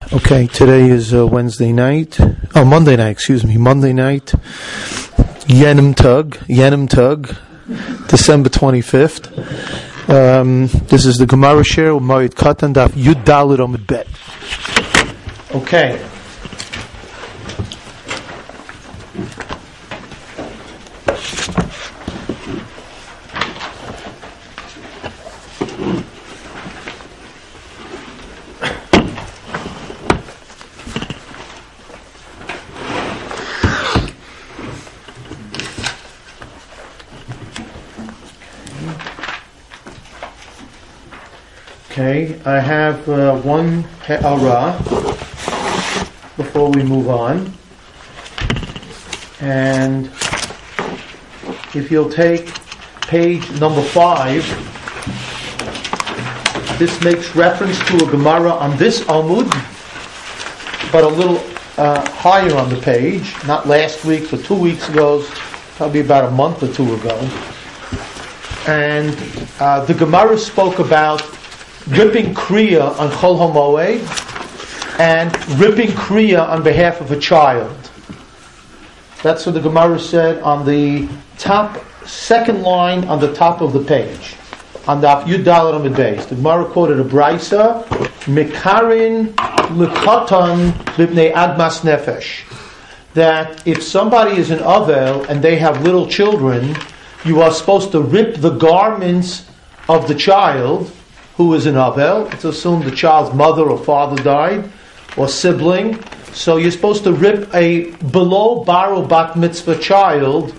Okay, today is Monday night, Yenim Tug, December 25th. This is the Gemara share with Moed Katan, Daf Yud Daled Amud Bet. Okay. Okay, I have one ha'ara before we move on, and if you'll take page number 5, this makes reference to a Gemara on this Amud, but a little higher on the page, not last week, but 2 weeks ago, probably about a month or two ago, and the Gemara spoke about ripping Kriya on Chol HaMoed and ripping Kriya on behalf of a child. That's what the Gemara said on the top, second line on the top of the page. On the Yud Daled Amud Beis. The Gemara quoted a Brisa, Mekarin L'Katan Libnei Admas Nefesh. That if somebody is an Avel and they have little children, you are supposed to rip the garments of the child who is an Avel. It's assumed the child's mother or father died, or sibling. So you're supposed to rip a below bar or bat mitzvah child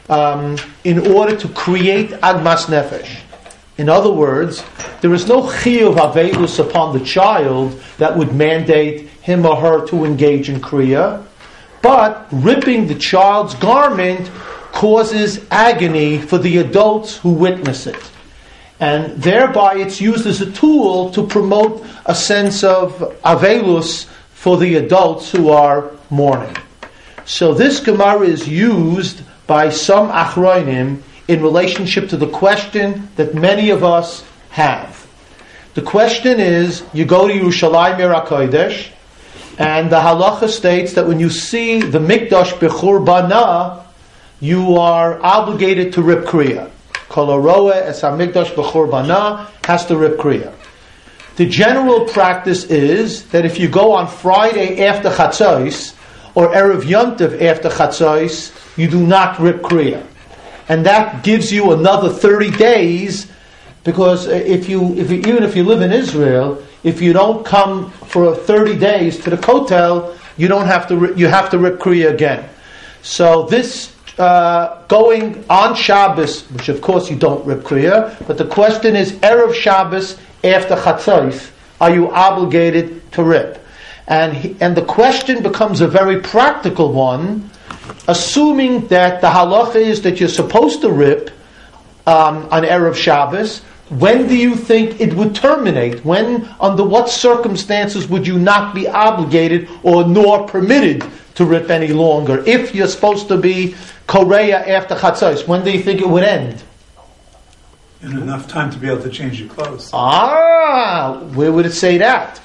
in order to create Admas Nefesh. In other words, there is no chiyuv avelus upon the child that would mandate him or her to engage in kriya, but ripping the child's garment causes agony for the adults who witness it. And thereby it's used as a tool to promote a sense of avelus for the adults who are mourning. So this Gemara is used by some achronim in relationship to the question that many of us have. The question is, you go to Yerushalayim Yer HaKodesh, and the halacha states that when you see the Mikdash b'churbanah, you are obligated to rip kriya. Kol haroeh es hamikdash b'churbanah has to rip kriya. The general practice is that if you go on Friday after Chatzos or Erev Yontiv after Chatzos, you do not rip kriya, and that gives you another 30 days. Because even if you live in Israel, if you don't come for 30 days to the kotel, you have to rip kriya again. So this. Going on Shabbos, which of course you don't rip kriya, but the question is, Erev Shabbos after Chatzos, are you obligated to rip? And the question becomes a very practical one, assuming that the halacha is that you're supposed to rip on Erev Shabbos. When do you think it would terminate? Under what circumstances would you not be obligated or nor permitted to rip any longer? If you're supposed to be Korea after Chatzos, when do you think it would end? In enough time to be able to change your clothes. Where would it say that?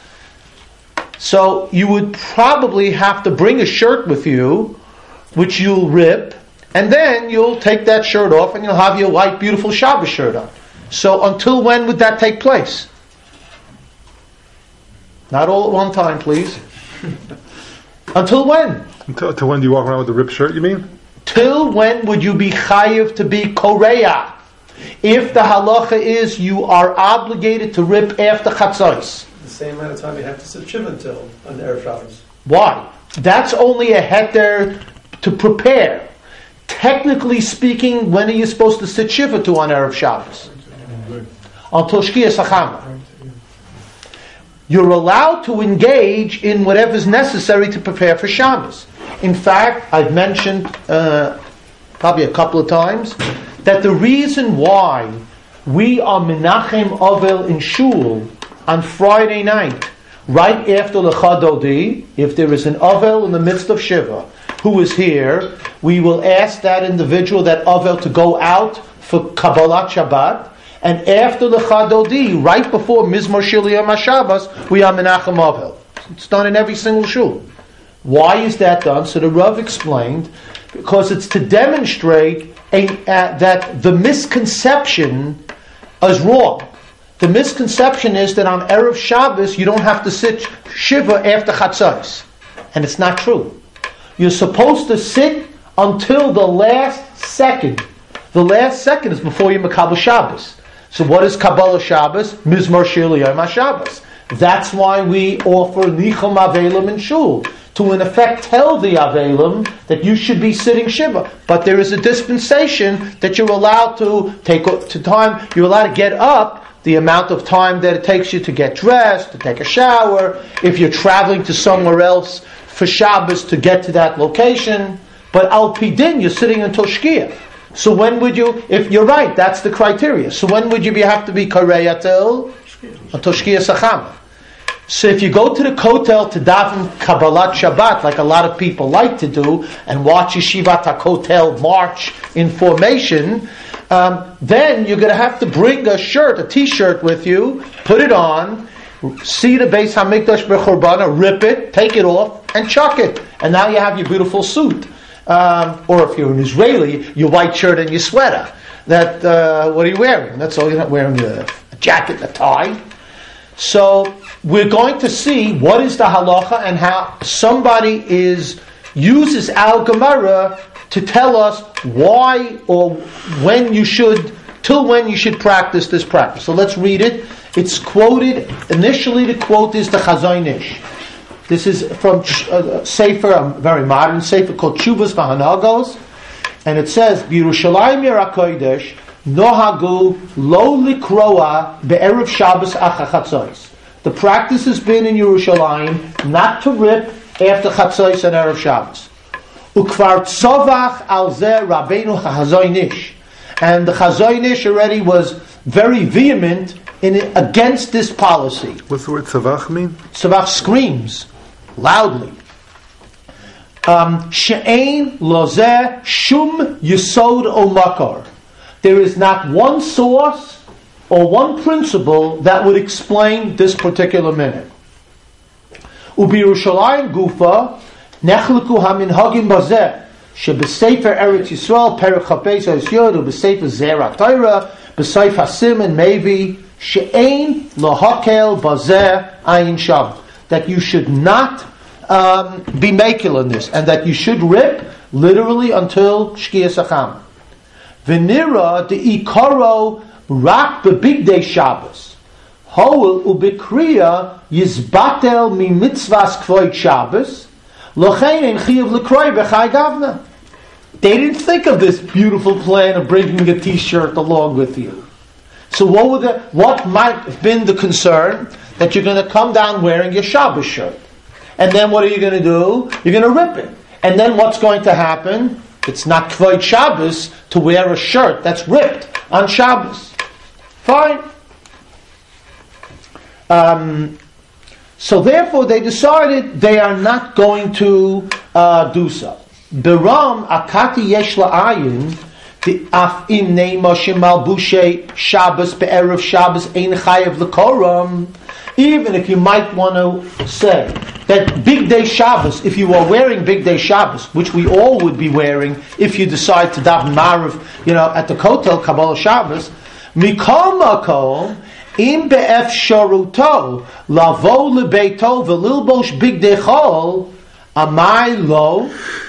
So you would probably have to bring a shirt with you, which you'll rip, and then you'll take that shirt off and you'll have your white, beautiful Shabbos shirt on. So until when would that take place? Not all at one time, please. Until when? Until when do you walk around with a ripped shirt, you mean? Till when would you be chayiv to be korea? If the halacha is you are obligated to rip after chatzos. The same amount of time you have to sit shiva until on Erev Shabbos. Why? That's only a heter to prepare. Technically speaking, when are you supposed to sit shiva to on Erev Shabbos? Until Shkiyas Hachama. You're allowed to engage in whatever is necessary to prepare for Shabbos. In fact, I've mentioned probably a couple of times that the reason why we are Menachem Avel in Shul on Friday night, right after Lecha Dodi, if there is an Avel in the midst of Shiva who is here, we will ask that individual, that Avel, to go out for Kabbalat Shabbat. And after the Chadodi, right before Mizmor Shir Yom HaShabbos, we are Menachem Avel. It's done in every single shul. Why is that done? So the Rav explained, because it's to demonstrate that the misconception is wrong. The misconception is that on Erev Shabbos you don't have to sit Shiva after Chatzos. And it's not true. You're supposed to sit until the last second. The last second is before you Makabel Shabbos. So what is Kabbalah Shabbos? Mizmor Shir L'Yom HaShabbos. That's why we offer Nichum Avelim in Shul, to in effect tell the Avelim that you should be sitting Shiva. But there is a dispensation that you're allowed to take to time, you're allowed to get up the amount of time that it takes you to get dressed, to take a shower, if you're traveling to somewhere else for Shabbos to get to that location. But Al Pidin, you're sitting until Shkia. So when would you, if you're right, that's the criteria. So when would you have to be Kareya till? Until Shkia Sachama. So if you go to the Kotel to daven Kabbalat Shabbat, like a lot of people like to do, and watch Yeshivat HaKotel march in formation, then you're going to have to bring a shirt, a t-shirt with you, put it on, see the Beis HaMikdash B'Chorbana, rip it, take it off, and chuck it. And now you have your beautiful suit. Or if you're an Israeli, your white shirt and your sweater. What are you wearing? That's all. You're not wearing a jacket and a tie. So we're going to see what is the halacha and how somebody uses Al Gemara to tell us why or when you should practice this practice. So let's read it. It's quoted, initially the quote is the Chazon Ish. This is from a Sefer, a very modern Sefer called Tshuvas V'Hanagos, and it says, B'Yerushalayim Yer HaKodesh Nohagu Lo Likroa Be'erev Shabbos Acha Chatzos. The practice has been in Yerushalayim not to rip after Chatzos and Erev Shabbos. Ukvar Tzovach Al Zeh Rabbeinu HaChazon Ish. And the Chazon Ish already was very vehement against this policy. What's the word tzavach mean? Tzavach screams loudly. She'ein lozeh shum yesod o makar. There is not one source or one principle that would explain this particular minute. Ubiyerushalayim gufa nechliku haminhagim bazeh shebesefer Eretz Yisrael perek chapes hasyod ubesefer Zera Torah beseif hasim and maybe she'ein lahakel bazeh ayin sham, that you should not be makil in this, and that you should rip literally until Shkia Sacham. V'nira de ikaro rak bebigdei Shabbos hoel ubekriya yizbatel mi mitzvahs kvoid Shabbos lochein ein chiyuv l'kroi b'chai gavna. They didn't think of this beautiful plan of bringing a t-shirt along with you. So what might have been the concern? That you're going to come down wearing your Shabbos shirt. And then what are you going to do? You're going to rip it. And then what's going to happen? It's not Kvod Shabbos to wear a shirt that's ripped on Shabbos. Fine. So therefore they decided they are not going to do so. Beram akati yesh la'ayin af im neimashim malbushe Shabbos be'erev Shabbos ein chayav l'koram. Even if you might want to say that Big Day Shabbos, if you are wearing Big Day Shabbos, which we all would be wearing if you decide to daven Marav, at the Kotel Kabbalah Shabbos, mikol makom im be'ef sharuto lavo lebeito v'lilbosh Big Day Chol amai lo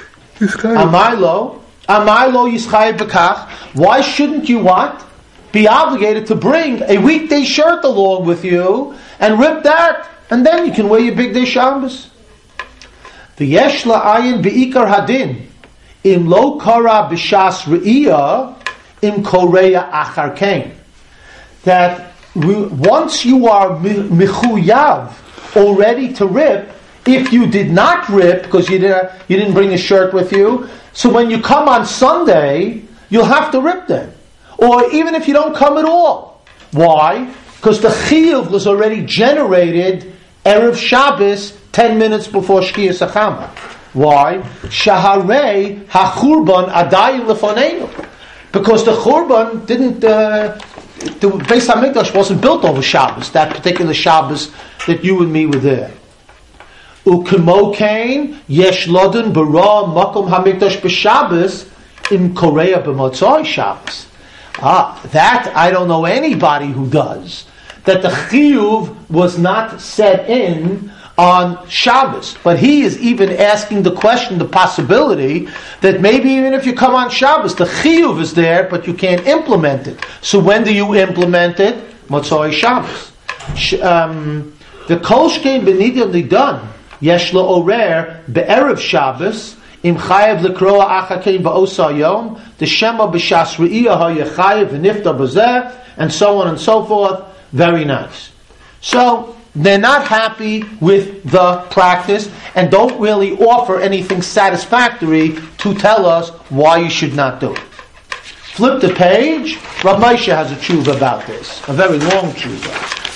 yischayev b'kach. Why shouldn't you be obligated to bring a weekday shirt along with you and rip that, and then you can wear your Big Day Shabbos. V'yesh la'ayin be'ikar hadin im lo kara b'shas re'iyah im koreya achar kein. That once you are mechuyav already to rip, if you did not rip because you didn't bring a shirt with you, so when you come on Sunday, you'll have to rip then. Or even if you don't come at all. Why? Because the chiyuv was already generated Erev Shabbos 10 minutes before Shkia Sachama. Why? Shaharei hachurban adayin lefonenu. Because the churban didn't, the Beis HaMikdash wasn't built over Shabbos, that particular Shabbos that you and me were there. Ukemokain yesh lodun bara makom hamikdash b'Shabbos im korea b'motzoi Shabbos. That I don't know anybody who does. That the chiyuv was not set in on Shabbos. But he is even asking the question, the possibility, that maybe even if you come on Shabbos, the chiyuv is there, but you can't implement it. So when do you implement it? Motzoi Shabbos. The kol shkein b'nidyon lidon, yesh lo orer be'erev Shabbos, im chayev lekroa achakein ba'osa yom, the shema b'shas re'iyah ha'yechayev v'nifta b'zeh, and so on and so forth. Very nice. So, they're not happy with the practice and don't really offer anything satisfactory to tell us why you should not do it. Flip the page. Rav Moshe has a tshuva about this. A very long tshuva.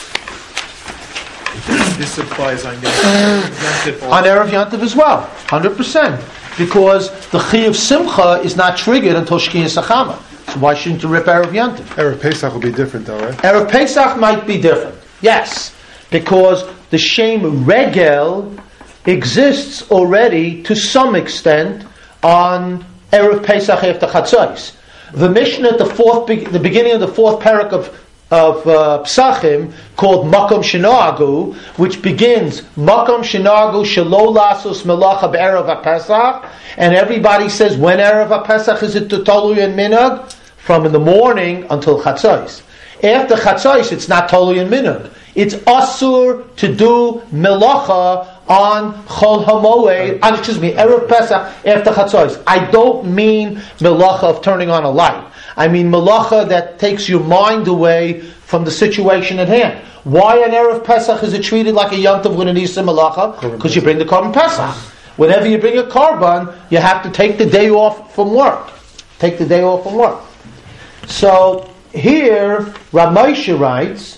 This applies on Yom Tov. On Erev Yantiv as well. 100%. Because the Chi of Simcha is not triggered until Shkiyas Achama. So why shouldn't you rip Erev Yantiv? Erev Pesach will be different though, right? Erev Pesach might be different. Yes. Because the Shem Regel exists already to some extent on Erev Pesach after Chatzos. The Mishnah at the beginning of the fourth parak of Psachim, called Makom Shenoagu, which begins Makom Shenoagu Shelo Lasos Melacha Be'erev HaPesach, and everybody says when Erev HaPesach is it Tolu and Minhag? From in the morning until Chatzos. After Chatzos, it's not Tolu and Minhag. It's asur to do melacha on Chol HaMoed, Erev Pesach after Chatzos. I don't mean melacha of turning on a light. I mean melacha that takes your mind away from the situation at hand. Why on Erev Pesach is it treated like a Yom Tov when it is a melacha? Because you bring the Korban Pesach. Whenever you bring a Korban, you have to take the day off from work. Take the day off from work. So here, Rav Moshe writes,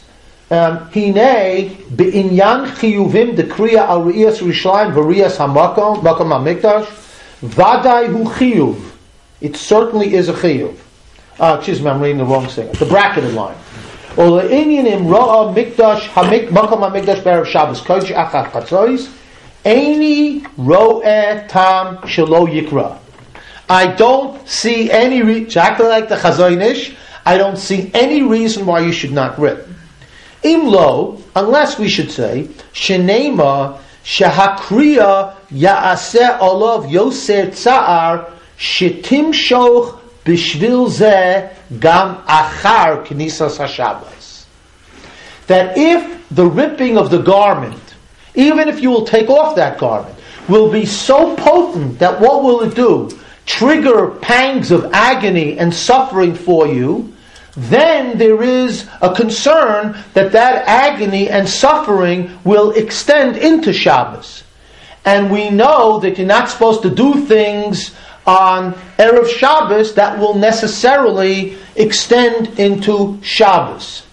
Hine be'inyan chiyuvim dekriya al re'iyas Yerushalayim v're'iyas hamakom hamikdash vadai hu chiyuv. It certainly is a chiyuv. Excuse me, I'm reading the wrong thing. The bracketed line. Or le'inyanim ra'a mikdash makom hamikdash be'erev Shabbos kodesh achar chatzos eini ro'eh tam shelo yikra. I don't see any exactly like the Chazon Ish, I don't see any reason why you should not rip. Imlo, unless we should say, Shenema Shahakriya Ya'aseh Olav Yoser Tsa'ar Shetim Shoch Bishvil Zeh Gam Achar Knisas HaShabbos. That if the ripping of the garment, even if you will take off that garment, will be so potent that what will it do? Trigger pangs of agony and suffering for you, then there is a concern that agony and suffering will extend into Shabbos. And we know that you're not supposed to do things on Erev Shabbos that will necessarily extend into Shabbos.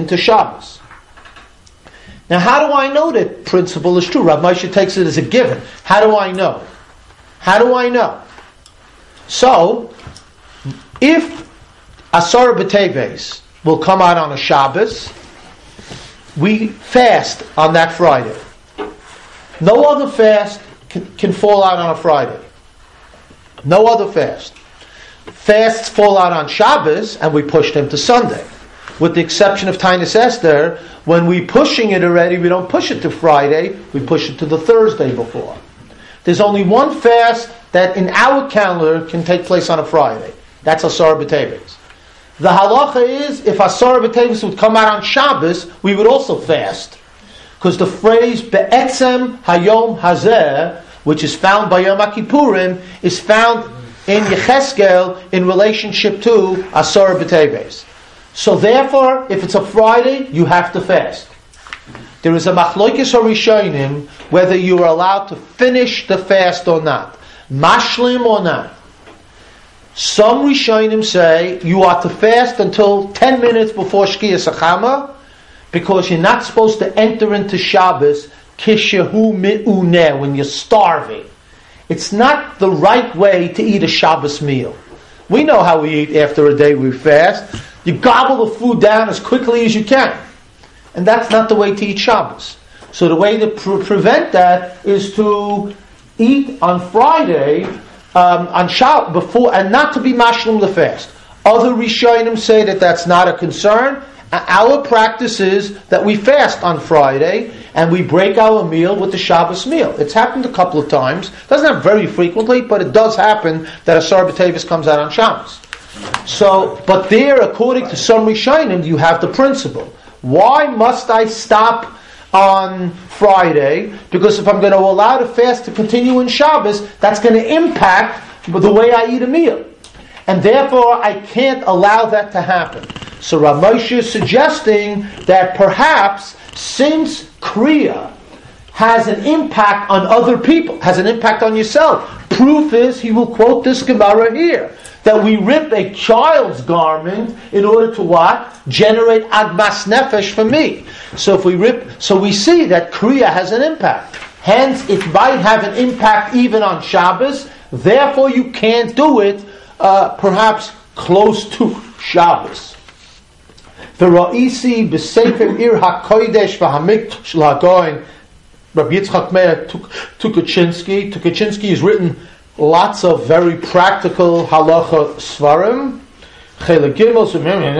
Now how do I know that principle is true? Rav Moshe takes it as a given. How do I know? So, if Asar B'Teves will come out on a Shabbos, we fast on that Friday. No other fast can fall out on a Friday. No other fast. Fasts fall out on Shabbos, and we push them to Sunday. With the exception of Tainus Esther, when we're pushing it already, we don't push it to Friday, we push it to the Thursday before. There's only one fast that in our calendar can take place on a Friday. That's Asar B'Teves. The halacha is, if Asar B'Teves would come out on Shabbos, we would also fast. Because the phrase Be'etzem Hayom Hazeh, which is found by Yom HaKippurim, is found in Yecheskel in relationship to Asar B'Teves. So therefore, if it's a Friday, you have to fast. There is a Machlokes HaRishonim whether you are allowed to finish the fast or not. Mashlim or not. Some Rishonim say you are to fast until 10 minutes before Shkiyas Achama, because you're not supposed to enter into Shabbos kishehu mi'uneh, when you're starving. It's not the right way to eat a Shabbos meal. We know how we eat after a day we fast. You gobble the food down as quickly as you can. And that's not the way to eat Shabbos. So the way to prevent that is to eat on Friday, on Shabbat, before, and not to be mashlim the fast. Other Rishonim say that that's not a concern. Our practice is that we fast on Friday and we break our meal with the Shabbos meal. It's happened a couple of times. Doesn't happen very frequently, but it does happen that a Sar B'Tevis comes out on Shabbos. So, but there, according to some Rishonim, you have the principle. Why must I stop on Friday? Because if I'm going to allow the fast to continue in Shabbos, that's going to impact the way I eat a meal. And therefore, I can't allow that to happen. So Rav Moshe is suggesting that perhaps since Kriya has an impact on other people, has an impact on yourself, proof is, he will quote this Gemara here, that we rip a child's garment in order to what? Generate admas nefesh for me. So if we rip, so we see that Kriya has an impact. Hence, it might have an impact even on Shabbos, therefore you can't do it perhaps close to Shabbos. The Ra'isi b'Sefer Ir HaKodesh v'Hamikdash l'Hagoyin, Rabbi Yitzchak Meir Tukachinsky. Tukachinsky has written lots of very practical halacha svarim. Chele Gimel,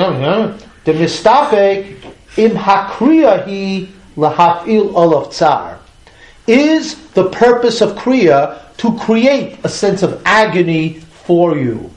the mistafek im hakriyahi lahafil olav tsar. Is the purpose of kriya to create a sense of agony for you?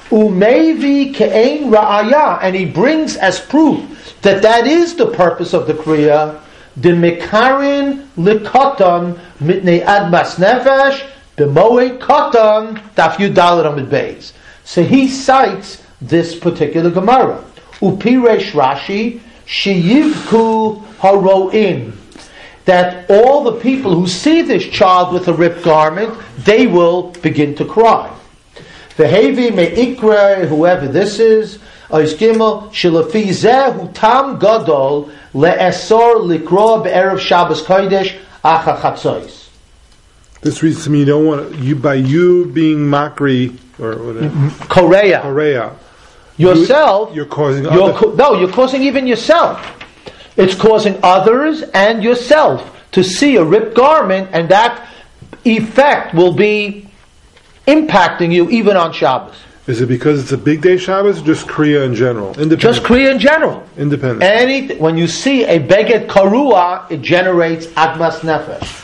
Umevi ke'ein ra'aya, and he brings as proof that that is the purpose of the kriya. The mekarin likoton mitnei admas nefesh b'moed koton daf yud daled amid beis. So he cites this particular Gemara. Upiresh Rashi sheyivku haroin, that all the people who see this child with a ripped garment, they will begin to cry. V'hevi me'ikre, whoever this is, ois gimel, shelafi zeh hu tam gadol le'esor likro be'erev Shabbos Kodesh acha chatzois. This reads to me, you don't want you by you being makri or whatever. Korea. Yourself. You're causing you're causing even yourself. It's causing others and yourself to see a ripped garment, and that effect will be impacting you even on Shabbos. Is it because it's a big day Shabbos or just Kriya in general? Just Kriya in general. Independent. When you see a beged karua, it generates admas nefesh.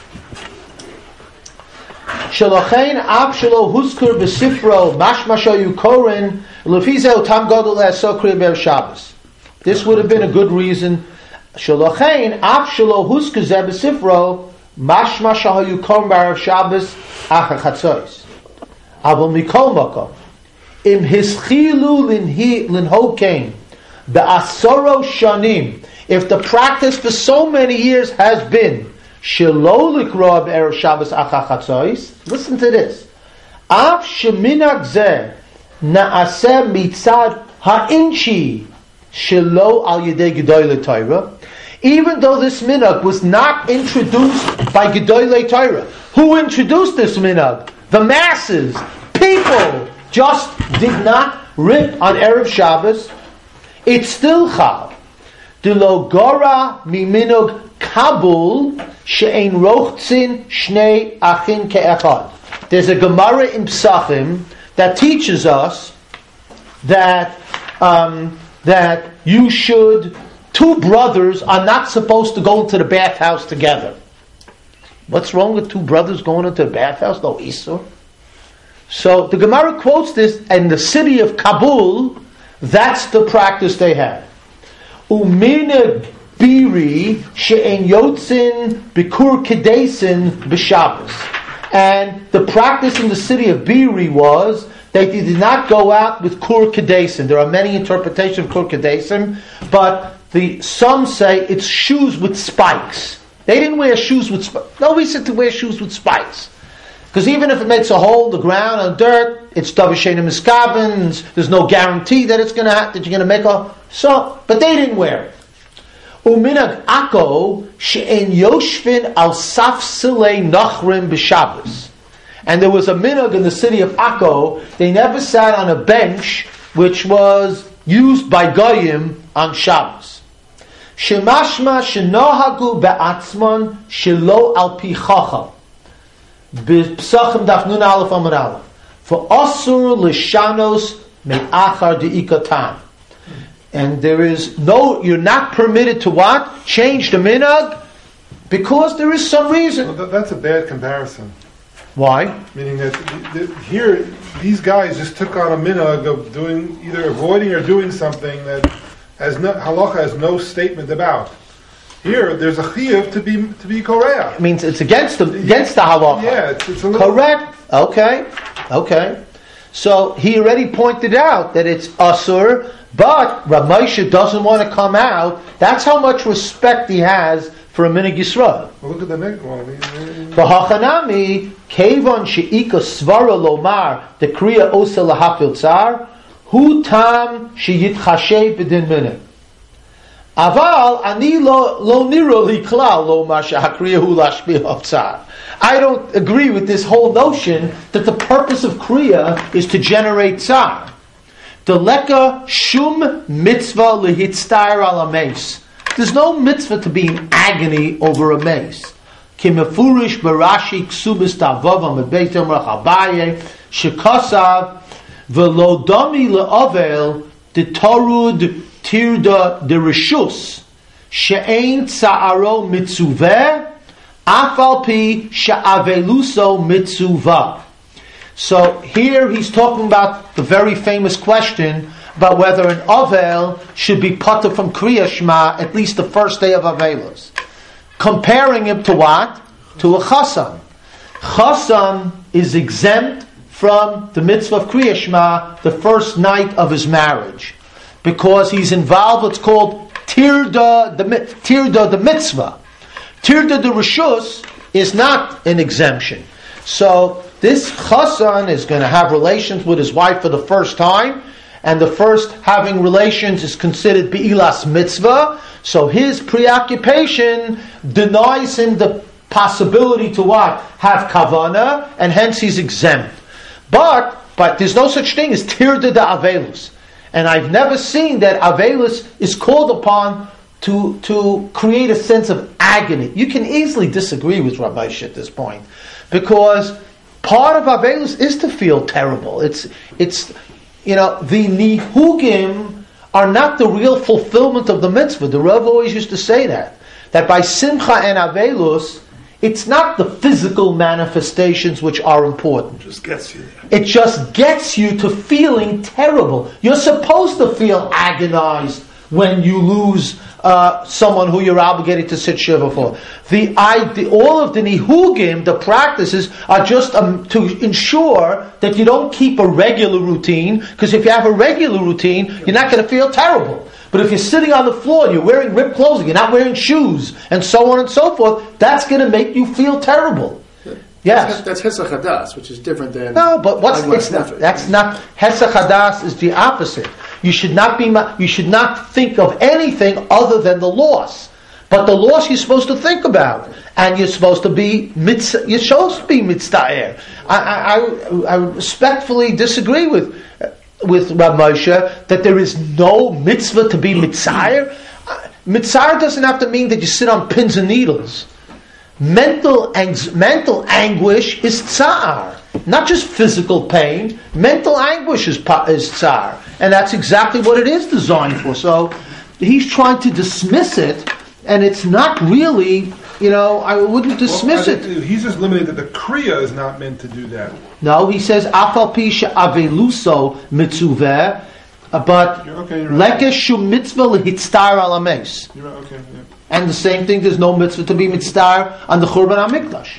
Shalochein ab shelo huzkur b'sifro mashma shayu korin lefizeh tam gadol le'asor kriya be'erev Shabbos. This would have been a good reason. Shalochein ab shelo huzkur zeh b'sifro mashma shayu korin be'erev Shabbos acha chatzois. Abel mikol makom im hischilu linhokein be'asoro shanim. If the practice for so many years has been shelo likro be'erev Shabbos acha chatzois, listen to this. Av sheminag zeh naaseh mitzad ha'inchi shelo al yedei gedolei Torah. Even though this minhag was not introduced by gedolei Torah, who introduced this minhag? The masses, people, just did not rip on Erev Shabbos. It's still chal. Delo gora miminug kabul she'ein rochtzin shnei achin ke'echad. There's a Gemara in Psachim that teaches us that that you should, two brothers are not supposed to go into the bathhouse together. What's wrong with two brothers going into the bathhouse? No Isur. So the Gemara quotes this, in the city of Kabul, that's the practice they had. Umine biri she'en yotzin bikur kedesin b'Shabbos. And the practice in the city of Biri was that they did not go out with kur kedesin. There are many interpretations of kur kedesin, but some say it's shoes with spikes. They didn't wear shoes with spikes. Nobody said to wear shoes with spikes. Because even if it makes a hole in the ground on dirt, it's davashena miskabins. There's no guarantee that that you're going to make a so. But they didn't wear it. Uminag ako she'en yoshvin al safsilei nachrim b'Shabbos. And there was a minhag in the city of Akko. They never sat on a bench which was used by goyim on Shabbos. Shemashma shenohagu be'atzmon shelo al pi chacham. B'psachim daf nun aleph amud aleph. For asur lishanos me'achar de'ikatan. And there is no, you're not permitted to what? Change the minhag because there is some reason. Well, that's a bad comparison. Why? Meaning that here, these guys just took on a minhag of doing, either avoiding or doing something that has no, halacha has no statement about. Here, there's a chiyuv to be koreach. It means it's against the halacha. Yeah, it's a little... Correct. Okay. So he already pointed out that it's asur, but Rav Moshe doesn't want to come out. That's how much respect he has for a minhag Yisrael. Well, look at the next one. V'hachanami kevon she'ika svara lomar the kriya osa lahafil tsar hu tam sheyitchashev b'din minhag. Aval ani lo niro li klal lomar shehakriya hu lashpil of tsar. I don't agree with this whole notion that the purpose of kriya is to generate tsar. Deleka shum mitzvah lehitztair al ameis. There's no mitzvah to be in agony over a mace. Kimefurish barashi ksubis tavavam beit Amrach Abaye shekasav velo dami leavel de torud tirda de rishus she'ein tsa'aro mitzuveh afal pi she'aveluso mitzuvah. So here he's talking about the very famous question about whether an Avel should be patur from Kriya Shema at least the first day of Avelos. Comparing him to what? To a Chassan. Chassan is exempt from the mitzvah of Kriya Shema the first night of his marriage. Because he's involved what's called Tirda the mitzvah. Tirda the Rishus is not an exemption. So this Chassan is going to have relations with his wife for the first time, and the first having relations is considered Be'ilas mitzvah, so his preoccupation denies him the possibility to what? Have kavana, and hence he's exempt. But there's no such thing as tirda de avelus. And I've never seen that avelus is called upon to create a sense of agony. You can easily disagree with Rabbi Moshe at this point, because part of avelus is to feel terrible. It's the nihugim are not the real fulfillment of the mitzvah. The Rav always used to say that by simcha and avelus, it's not the physical manifestations which are important. It just gets you there. It just gets you to feeling terrible. You're supposed to feel agonized when you lose someone who you're obligated to sit shiva for. All of the nihugim, the practices, are just to ensure that you don't keep a regular routine, because if you have a regular routine, you're not going to feel terrible. But if you're sitting on the floor and you're wearing ripped clothing, you're not wearing shoes, and so on and so forth, that's going to make you feel terrible. Yes. That's Hesach Hadas, which is different than... No, but that's not... Hesach Hadas is the opposite. You should not think of anything other than the loss. But the loss you're supposed to think about. And you're supposed to be mitzta'er. I respectfully disagree with Rav Moshe that there is no mitzvah to be mitzta'er. Mitzta'er doesn't have to mean that you sit on pins and needles. Mental anguish is tsar, not just physical pain. Mental anguish is tsar, and that's exactly what it is designed for. So he's trying to dismiss it, and it's not really. I wouldn't dismiss it. He's just limited that the kriya is not meant to do that. No, he says afal pi she'aveluso mitzuveh, but lekesh shu mitzvah lehitztar al ames. You're right. Okay. Yeah. And the same thing, there's no mitzvah to be mitzvah on the Churban HaMikdash.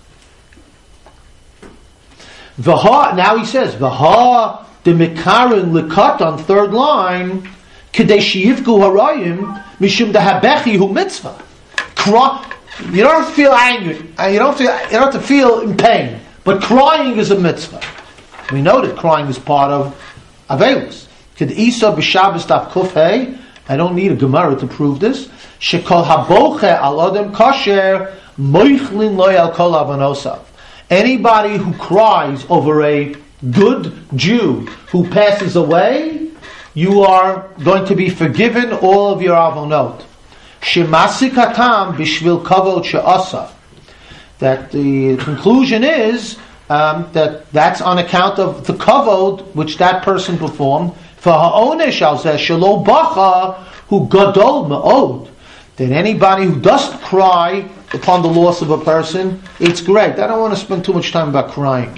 Now he says, V'ha de mekarin likat on third line, Kedei sheyivku harayim, mishum dehabechi hu mitzvah. You don't have to feel angry. You don't have to feel in pain. But crying is a mitzvah. We know that crying is part of Avelus. Ked Isa b'Shabbos daf kuf hey. I don't need a Gemara to prove this. Shekol haboche al adam kasher moichlin loy al kol avanosav. Anybody who cries over a good Jew who passes away, you are going to be forgiven all of your avonot. Shemasik hatam bishvil kavod she'asa. That the conclusion is that's on account of the kavod which that person performed. For ha'onesh al zeh shelo bacha hu gadol me'od. That anybody who doesn't cry upon the loss of a person, it's great. I don't want to spend too much time about crying.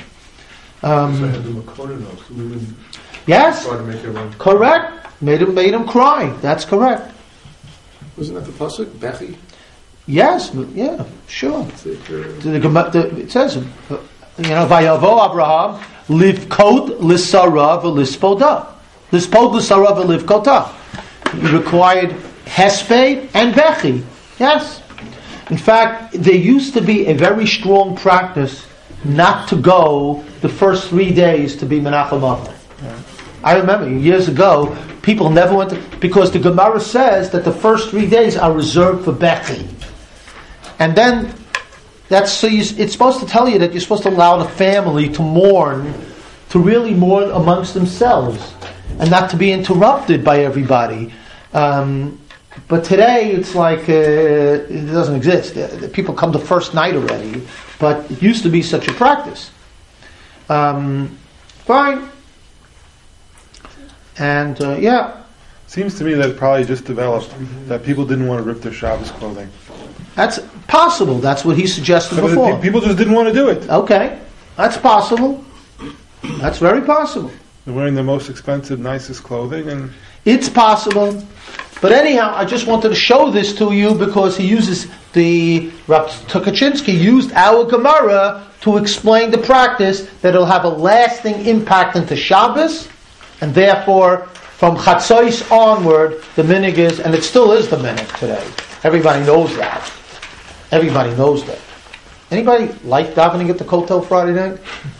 Yes, correct. Made him cry. That's correct. Wasn't that the pasuk? Bechi? Yes, yeah, sure. It says, Vayavo Abraham livkot lisara v'lispoda, lispod lisara v'livkota. He required hesped and bechi. Yes. In fact, there used to be a very strong practice not to go the first 3 days to be Menachem Avnei. I remember years ago, people never went to, because the Gemara says that the first 3 days are reserved for Bechi. And then, it's supposed to tell you that you're supposed to allow the family to mourn, to really mourn amongst themselves, and not to be interrupted by everybody. But today, it's like, it doesn't exist. People come the first night already, but it used to be such a practice. Fine. And, Seems to me that it probably just developed that people didn't want to rip their Shabbos clothing. that's possible. That's what he suggested before. People just didn't want to do it. Okay, that's possible. That's very possible. They're wearing the most expensive, nicest clothing, and It's possible. But anyhow, I just wanted to show this to you because he uses Rav Tukachinsky used our Gemara to explain the practice that it'll have a lasting impact into Shabbos, and therefore, from Chatzos onward, the minhag is, and it still is the minhag today. Everybody knows that. Everybody knows that. Anybody like davening at the Kotel Friday night?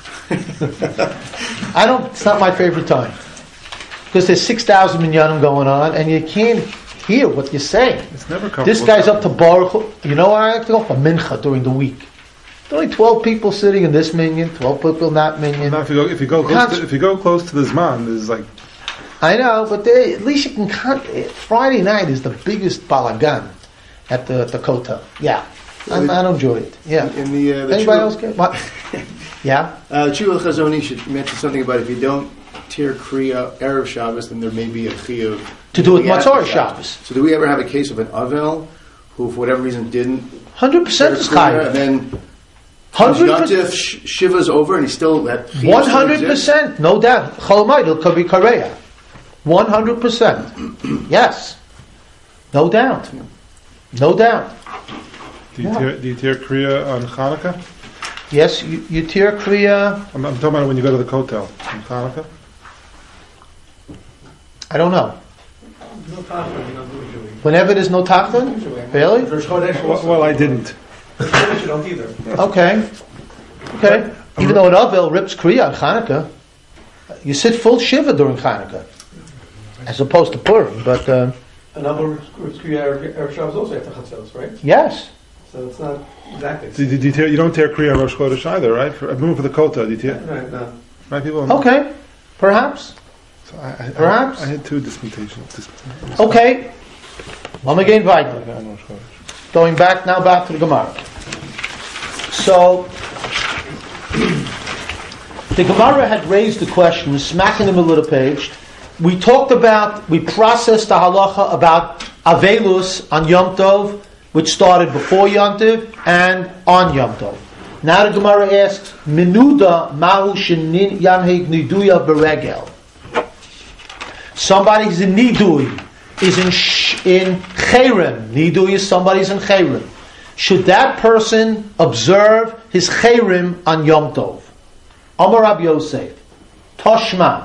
It's not my favorite time. Because there's 6,000 minyanim going on, and you can't hear what you're saying. it's never comfortable. This guy's up to Baruch. You know why I have to go for mincha during the week? There are only 12 people sitting in this minyan, 12 people in that minyan. Now, if you go close to the Zman, there's like I know, but at least you can. Friday night is the biggest balagan at the Kotel. Yeah, I don't enjoy it. Yeah. In the Anybody else get what? Yeah. Tshuva Chazoni should mention something about if you don't tear Kriya Erev Shabbos, then there may be a chiyuv To do with Matzorah Shabbos. So do we ever have a case of an Avel who, for whatever reason, didn't 100% is chayav. and then 100%. Shiva's over and he still that 100%, no doubt. Cholamayil could be kareya. 100%. Yes. No doubt. No doubt. do you tear Kriya on Hanukkah? Yes, you tear kriya. I'm talking about when you go to the Kotel on Hanukkah. I don't know. No tachton, you don't do it, Joey. Whenever there's no tachton? Really? Rosh Chodesh also. Well, I didn't. Rosh Chodesh you don't either. Okay. Even though an Avel rips kriya on Hanukkah, you sit full shiva during Hanukkah, as opposed to Purim. But A number of Erev Shabbos also after Chatzos, right? yes. So it's not exactly. You don't tear Kriya on Rosh Chodesh either, right? Moving for the Kotel, do you tear? Right, no. Right, people? Okay. Perhaps. So Perhaps. I had two disputations. Okay. Let me get weiter. On Rosh Chodesh. Going back to the Gemara. So, the Gemara had raised the question, smack in the middle of the page. We processed the halacha about Avelus on Yom Tov, which started before Yom Tov and on Yom Tov. Now the Gemara asks, Menuda mahu shenin yanheg niduya beregel. Somebody's in nidui, is in chayrim. Nidui is somebody's in chayrim. Should that person observe his chayrim on Yom Tov? Amar Rabbi Yosef, Toshma,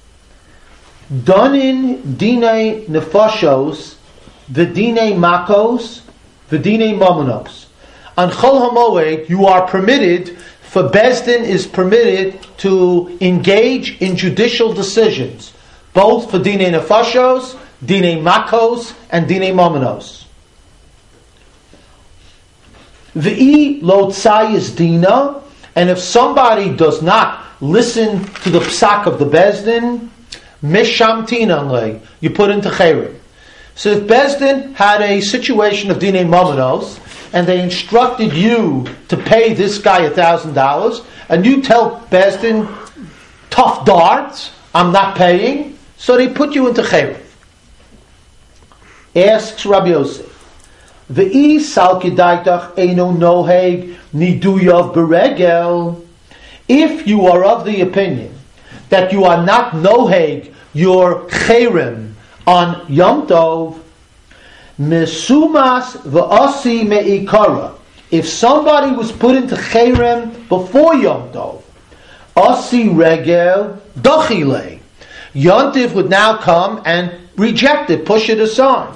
Donin dinei nefashos, v'dinei makos, v'dinei mamonos. On Chol HaMoed, you are permitted, for Bezdin is permitted to engage in judicial decisions, both for dinei nefashos, dinei makos, and dinei mamonos. V'i lo tzayis dina, and if somebody does not listen to the psak of the Bezdin, mishamtinan le, you put into chayrim. So if Bezdin had a situation of Dinei Momenos, and they instructed you to pay this guy $1,000, and you tell Bezdin, tough darts, I'm not paying, so they put you into Chayrim. Asks Rabbi Yosef, Ve'i sal kidaitach eino noheg niduyav beregel. If you are of the opinion that you are not noheg your chayrim on Yom Tov, mesumas v'asi me'ikara. If somebody was put into chayrim before Yom Tov, asi regel dochile. Yontif would now come and reject it, push it aside.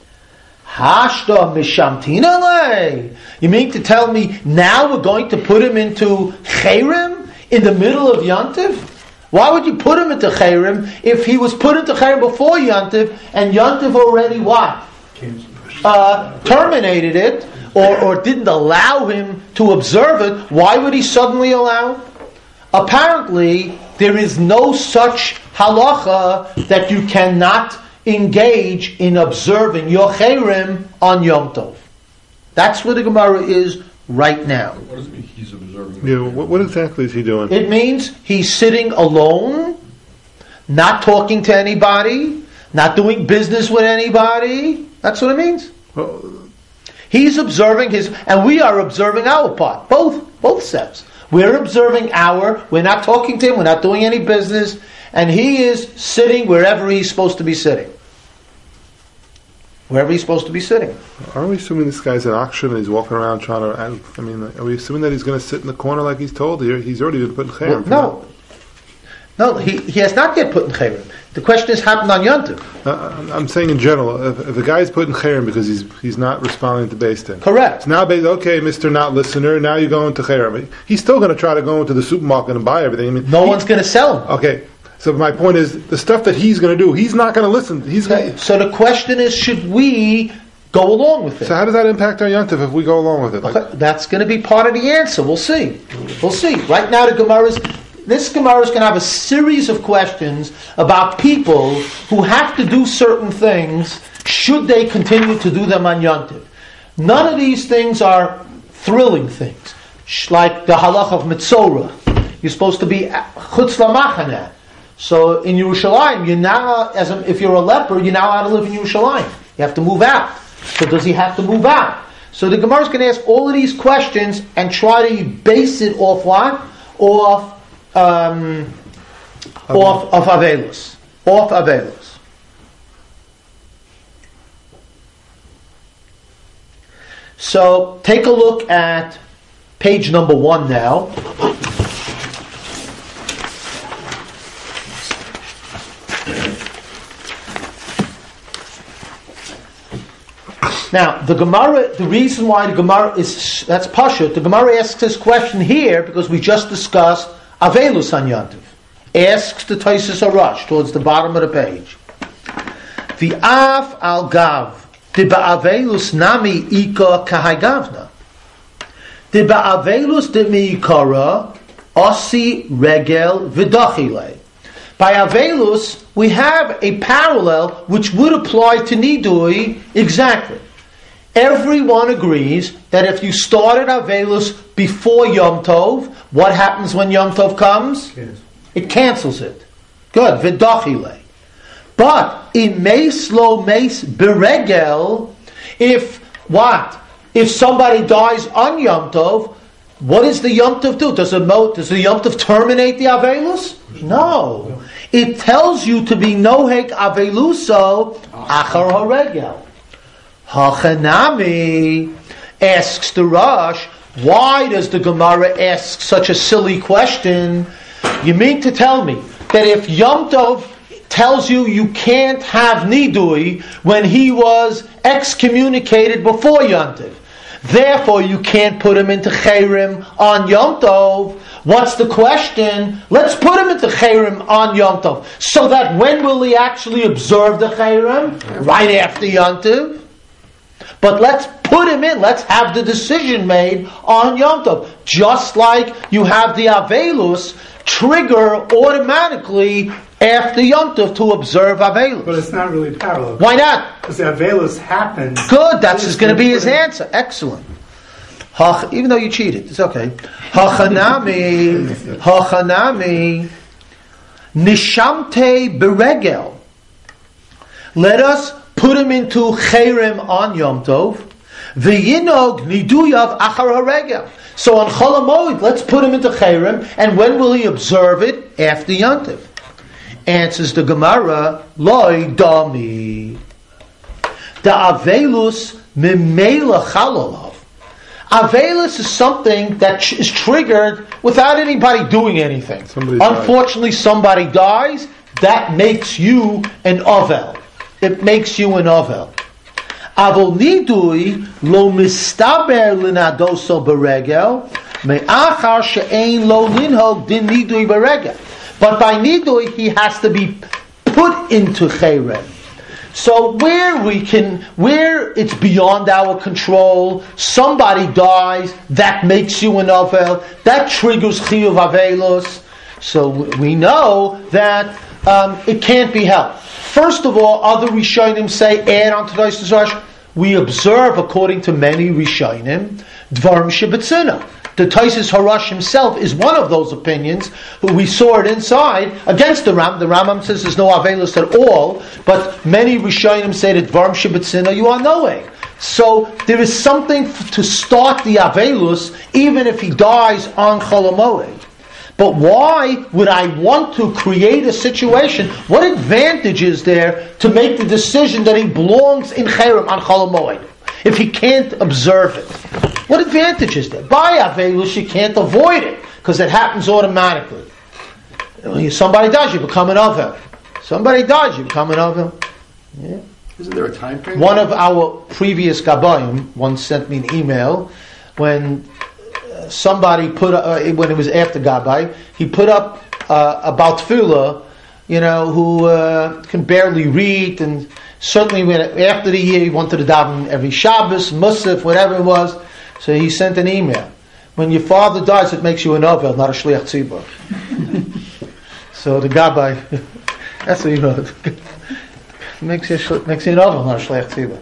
Hashta mishamtina le. You mean to tell me now we're going to put him into chayrim in the middle of Yontif? Why would you put him into chayrim if he was put into chayrim before Yontif and Yontif already what? Terminated it or didn't allow him to observe it? Why would he suddenly allow? Apparently, there is no such halacha that you cannot engage in observing your chayrim on Yom Tov. That's where the Gemara is right now. What does it mean he's observing? Yeah, what exactly is he doing? It means he's sitting alone, not talking to anybody, not doing business with anybody. That's what it means. He's observing his, and we are observing our part. Both sets. We're observing we're not talking to him, we're not doing any business, and he is sitting wherever he's supposed to be sitting. Wherever he's supposed to be sitting. Are we assuming this guy's an auction and he's walking around trying to... I mean, are we assuming that he's going to sit in the corner like he's told? He's already been put in chayrim. No, he has not yet put in chayrim. The question is happened on Yontif. I'm saying in general, if a guy's put in chayrim because he's not responding to Beis Din. Correct. Now, okay, Mr. Not Listener, now you're going to chayrim. He's still going to try to go into the supermarket and buy everything. I mean, no one's going to sell him. Okay. So my point is, the stuff that he's going to do, he's not going to listen. So the question is, should we go along with it? So how does that impact our Yontif if we go along with it? Okay, that's going to be part of the answer. We'll see. Right now, this Gemara is going to have a series of questions about people who have to do certain things. Should they continue to do them on Yontif? None of these things are thrilling things, like the halach of Mitzorah. You're supposed to be chutz lamachaneh. So in Yerushalayim, if you're a leper, you're now allowed to live in Yerushalayim. You have to move out. So does he have to move out? So the Gemara is going to ask all of these questions and try to base it off what? Off Avelus. Off Avelus. So take a look at page number 1 now. Now, the Gemara, the reason why the Gemara that's Pashut, the Gemara asks this question here because we just discussed Avelus on Yontif. Asks the Taisus Arash towards the bottom of the page. V'af al gav, diba Avelus nami ika kahagavna. Diba Avelus de miikara, osi regel v'dachile. By Avelus, we have a parallel which would apply to Nidui exactly. Everyone agrees that if you started Avelus before Yom Tov, what happens when Yom Tov comes? It cancels it. Good. V'dachile. But in meis lo meis beregel, if somebody dies on Yom Tov, what does the Yom Tov do? Does the Yom Tov terminate the Avelus? No. It tells you to be nohek Aveluso achar haregel. Hachanami, asks the Rosh, why does the Gemara ask such a silly question? You mean to tell me that if Yom Tov tells you can't have Nidui when he was excommunicated before Yom Tov, therefore you can't put him into Chayrim on Yom Tov? What's the question? Let's put him into Chayrim on Yom Tov, so that when will he actually observe the Chayrim? Right after Yom Tov. But let's put him in. Let's have the decision made on Yom Tov. Just like you have the Avelus trigger automatically after Yom Tov to observe Avelus. But it's not really parallel. Why not? Because the Avelus happens. Good, that's going to be his answer. Excellent. Even though you cheated, it's okay. Hachanami, nishamte beregel. Let us put him into cherem on Yom Tov. V'yinog niduyav achar haregel. So on Chol HaMoed, let's put him into cherem, and when will he observe it? After Yom Tov. Answers the Gemara, loy dami. The avelus mimela chalolav. Avelus is something that is triggered without anybody doing anything. Unfortunately, somebody dies. That makes you an ovel. It makes you an ovel. Avol nidui lo mistaber linadoso beregel me'achar she'ein lo linhog din nidui beregel. But by nidui, he has to be put into cherem. So where it's beyond our control, somebody dies, that makes you an ovel, that triggers chiyuv avelus. So we know that it can't be helped. First of all, other Rishonim say, add on to the Rosh, we observe, according to many Rishonim, Dvarim Shebetzina. The Taisus Harash himself is one of those opinions. We saw it inside against the Ram. The Rambam says there's no Avelus at all, but many Rishonim say that Dvarim Shebetzina you are knowing. So there is something to start the Avelus, even if he dies on Chol HaMoed. But why would I want to create a situation? What advantage is there to make the decision that he belongs in Cherem on Chol HaMoed if he can't observe it? What advantage is there? By Avelus, you can't avoid it because it happens automatically. When somebody dies, you become an Ovel. Somebody dies, you become an Ovel. Yeah. Isn't there a time frame? One of our previous Gabayim once sent me an email when somebody put when it was after Gabay, he put up about Tefillah, who can barely read, and certainly after the year he wanted to daven every Shabbos, Musaf, whatever it was. So he sent an email. When your father dies, it makes you an Ovel, not a Shliach Tzibur. So the Gabay, that's what he wrote. Makes you an Ovel, not a Shliach Tzibur.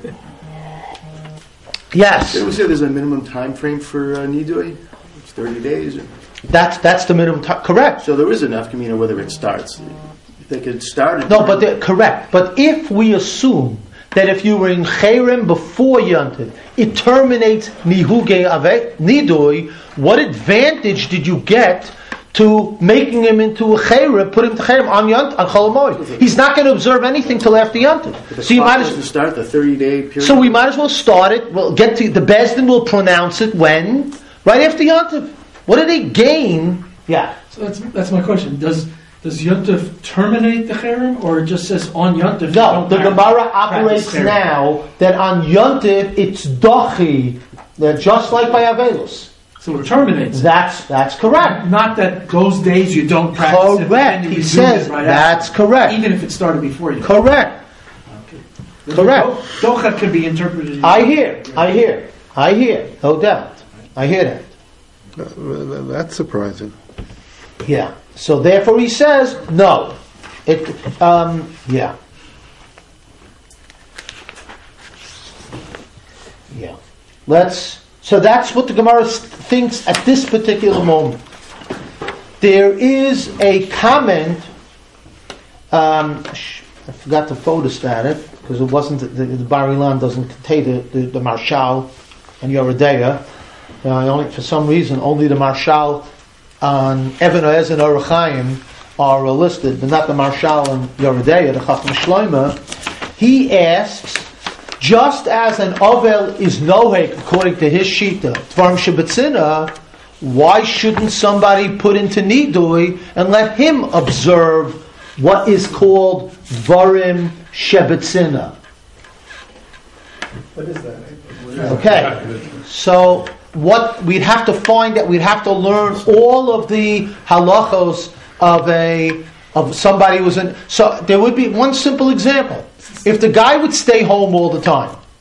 Yes. Did we say there's a minimum time frame for Nidui? It's 30 days? That's the minimum time. Correct. So there is enough, whether it starts. If they could start... No, but correct. But if we assume that if you were in Cherem before Yontiv, it terminates Nidui, what advantage did you get to making him into a Cherem, put him to Cherem on Chol HaMoed? He's not going to observe anything till after Yontiv. So you might as well start the 30-day period. So we might as well start it. We'll get to the Bezdin will pronounce it when? Right after Yontiv. What do they gain? Yeah. So that's my question. Does Yontif terminate the cherem, or it just says on Yontif? No, the Gemara operates now that on Yontif it's dochi, just like by Avelus. So it terminates. That's correct. Not that those days you don't practice. Correct. He says that's correct. Even if it started before you. Correct. Okay. Correct. Docha could be interpreted. I hear. No doubt. I hear that. That's surprising. Yeah. So therefore he says no. Yeah. So that's what the Gemara thinks at this particular moment. There is a comment. I forgot to photostat it because it wasn't the Bar Ilan doesn't contain the Marshal and Yoredeya. Only for some reason only the Marshal on Even Oez and Orach Chaim are listed, but not the Marshal and Yoredeya, the Chacham Shloimeh. He asks, just as an Ovel is nohek according to his Shita, Dvarim Shebetzina, why shouldn't somebody put into Nidui and let him observe what is called Dvarim Shebetzina? What is that? Okay, so what we'd have to find that we'd have to learn all of the halachos of somebody who was in. So there would be one simple example. If the guy would stay home all the time,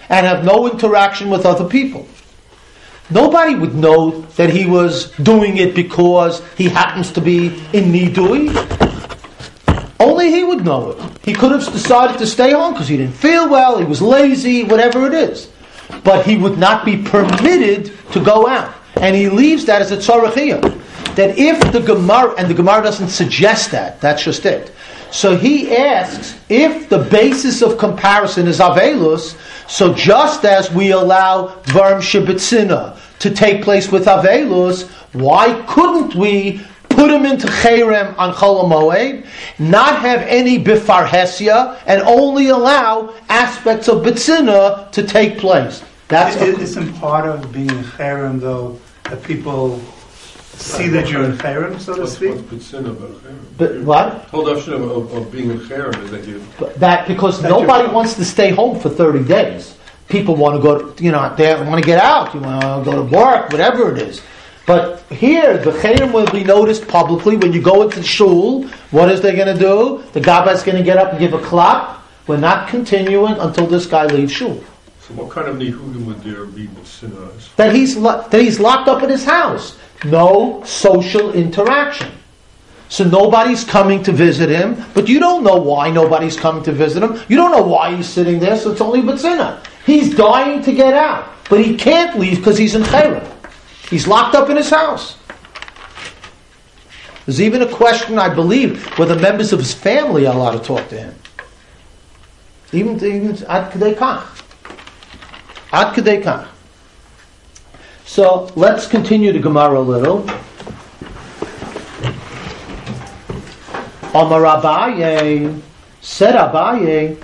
and have no interaction with other people. Nobody would know that he was doing it because he happens to be in Nidui. Only he would know it. He could have decided to stay home because he didn't feel well, he was lazy, whatever it is. But he would not be permitted to go out. And he leaves that as a tzorachiyah. That if the Gemara, and the Gemara doesn't suggest that, that's just it. So he asks, if the basis of comparison is Avelus, so just as we allow Dvarim Shebetzina to take place with Avelus, why couldn't we put him into Cherem on Chol HaMoed, not have any Bifarhesia, and only allow aspects of Betzina to take place? Isn't part of being in Cherem, though, that people see that you're in Cherem, so to speak? What's Betzina about Cherem? But what? The whole notion of being in Cherem is that you... That because nobody wants to stay home for 30 days. People want to go, they want to get out, you want to go to work, whatever it is. But here, the Cherem will be noticed publicly when you go into the shul. What is they going to do? The Gabbai is going to get up and give a clap. We're not continuing until this guy leaves shul. So what kind of nihudim would there be with sinners? That he's locked up in his house. No social interaction. So nobody's coming to visit him, but you don't know why nobody's coming to visit him. You don't know why he's sitting there, so it's only Betzina. He's dying to get out, but he can't leave because he's in Cherem. He's locked up in his house. There's even a question, I believe, whether members of his family are allowed to talk to him. Even Ad Kedei Kach. Ad Kedei Kach. So let's continue the Gemara a little. Amar Abaye, said Abaye,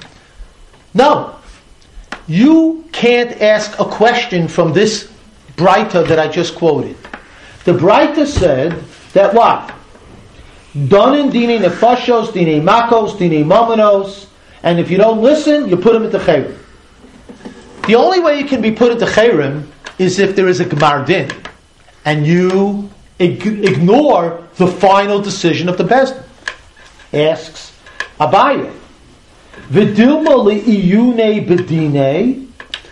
no, you can't ask a question from this Braita that I just quoted. The Braita said that what? Donin dini nefashos, dini makos, dini mamanos, and if you don't listen, you put him into Cherem. The only way you can be put into Cherem is if there is a Gemar Din, and you ignore the final decision of the Bezdin. Asks Abaye, V'dilma li'iyune b'dinei.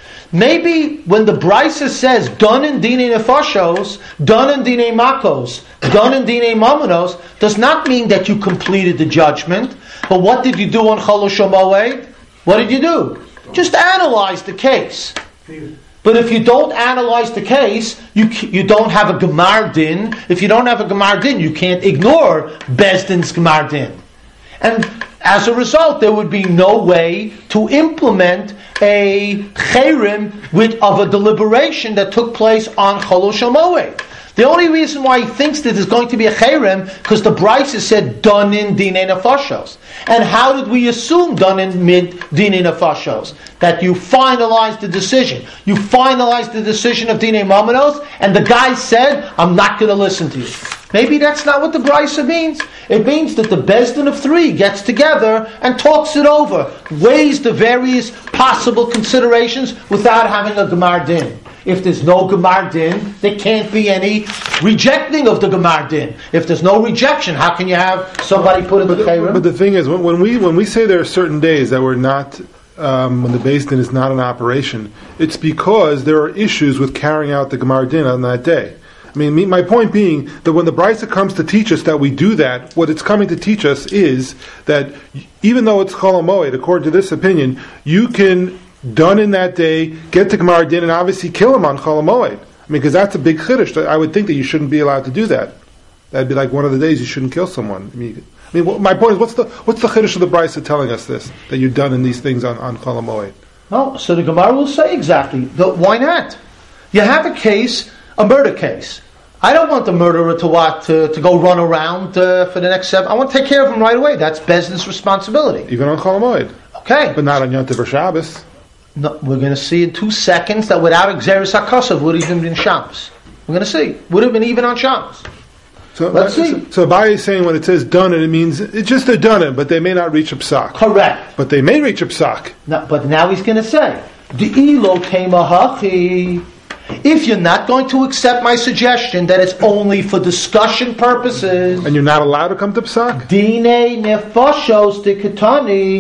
Maybe when the Brisa says done in dine nefashos, done in dine makos, done in dine mamanos, does not mean that you completed the judgment. But what did you do on Chol HaMoed? What did you do? Just analyze the case. But if you don't analyze the case, you don't have a Gemar Din. If you don't have a Gemar Din, you can't ignore Bezdin's Gemar Din. And as a result, there would be no way to implement a Cherem of a deliberation that took place on Chol HaMoed. The only reason why he thinks that there's going to be a Cherem, because the Brisa said, done in Dinei Nefashos. And how did we assume done in Dinei Nefashos? That you finalized the decision. You finalized the decision of Dinei Mamanos, and the guy said, I'm not going to listen to you. Maybe that's not what the Brisa means. It means that the Bezdin of three gets together and talks it over, weighs the various possible considerations without having a Gemar Din. If there's no Gemar Din, there can't be any rejecting of the Gemar Din. If there's no rejection, how can you have somebody put in the Cherem? But the thing is, when we say there are certain days that we're not, when the Beis Din is not in operation, it's because there are issues with carrying out the Gemar Din on that day. I mean, my point being that when the Brisa comes to teach us that we do that, what it's coming to teach us is that even though it's Chol HaMoed, according to this opinion, you can, done in that day, get to Gemar Din and obviously kill him on Chol HaMoed. I mean, because that's a big chiddush. I would think that you shouldn't be allowed to do that. That'd be like one of the days you shouldn't kill someone. I mean, my point is, what's the chiddush of the Brisa telling us this, that you're done in these things on Chol HaMoed? No, so the Gemara will say exactly. Why not? You have a case, a murder case. I don't want the murderer to go run around for the next 7. I want to take care of him right away. That's Bezdin's responsibility. Even on Chol HaMoed. Okay. But not on Yom Tov or Shabbos. No, we're going to see in 2 seconds that without Xeris HaKosav would have even been Shabbos. We're going to see. Would have been even on Shabbos. Let's see. So Abaye is saying when it says done it means it's just they're done it, but they may not reach a psak. Correct. But they may reach a psak. No, but now he's going to say, De'ilo kemahachi. If you're not going to accept my suggestion that it's only for discussion purposes, and you're not allowed to come to psak, Dine nefashos dekatani,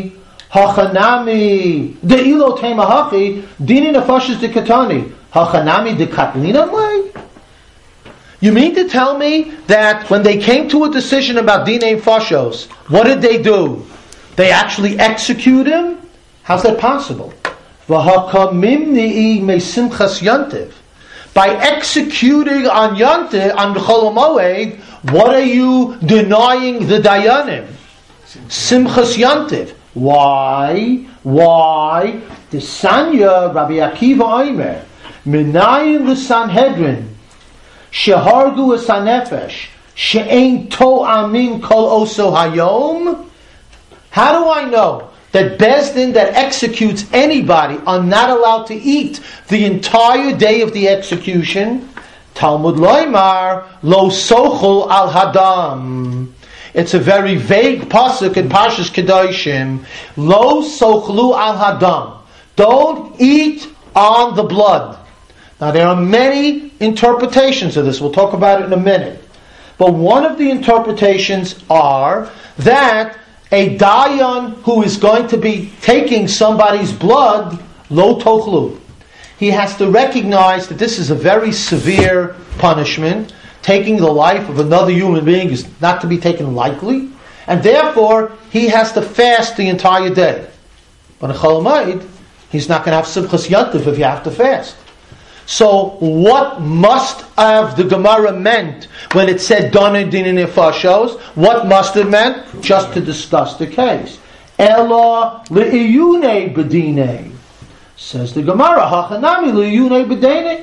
Hachanami de ilo tema hachi dini nefashis de katani. Hachanami de katlina lay. You mean to tell me that when they came to a decision about dinei fashos, what did they do? They actually execute him? How's that possible? V'hakamimni'i mesimchas yantiv. By executing on yantiv, on Chol Moed, what are you denying the dayanim? Simchas yantiv. Why? The Sanya, Rabbi Akiva Omer, Minayin l'Sanhedrin, Shehargu esanefesh, she'ein to'amin kol oso hayom. How do I know that Bezdin that executes anybody are not allowed to eat the entire day of the execution? Talmud loymar lo sochol al hadam. It's a very vague pasuk in Parshas Kedoshim. Lo sochlu al hadam. Don't eat on the blood. Now there are many interpretations of this. We'll talk about it in a minute. But one of the interpretations are that a dayan who is going to be taking somebody's blood, lo tochlu. He has to recognize that this is a very severe punishment. Taking the life of another human being is not to be taken lightly. And therefore, he has to fast the entire day. But in Chol Hamoed, he's not going to have Simchas Yantiv if you have to fast. So, what must have the Gemara meant when it said Dana Dinei Nefashos? What must it meant? Just to discuss the case. Ela le'iyunei b'dinei. Says the Gemara, Hachanami le'iyunei b'dinei.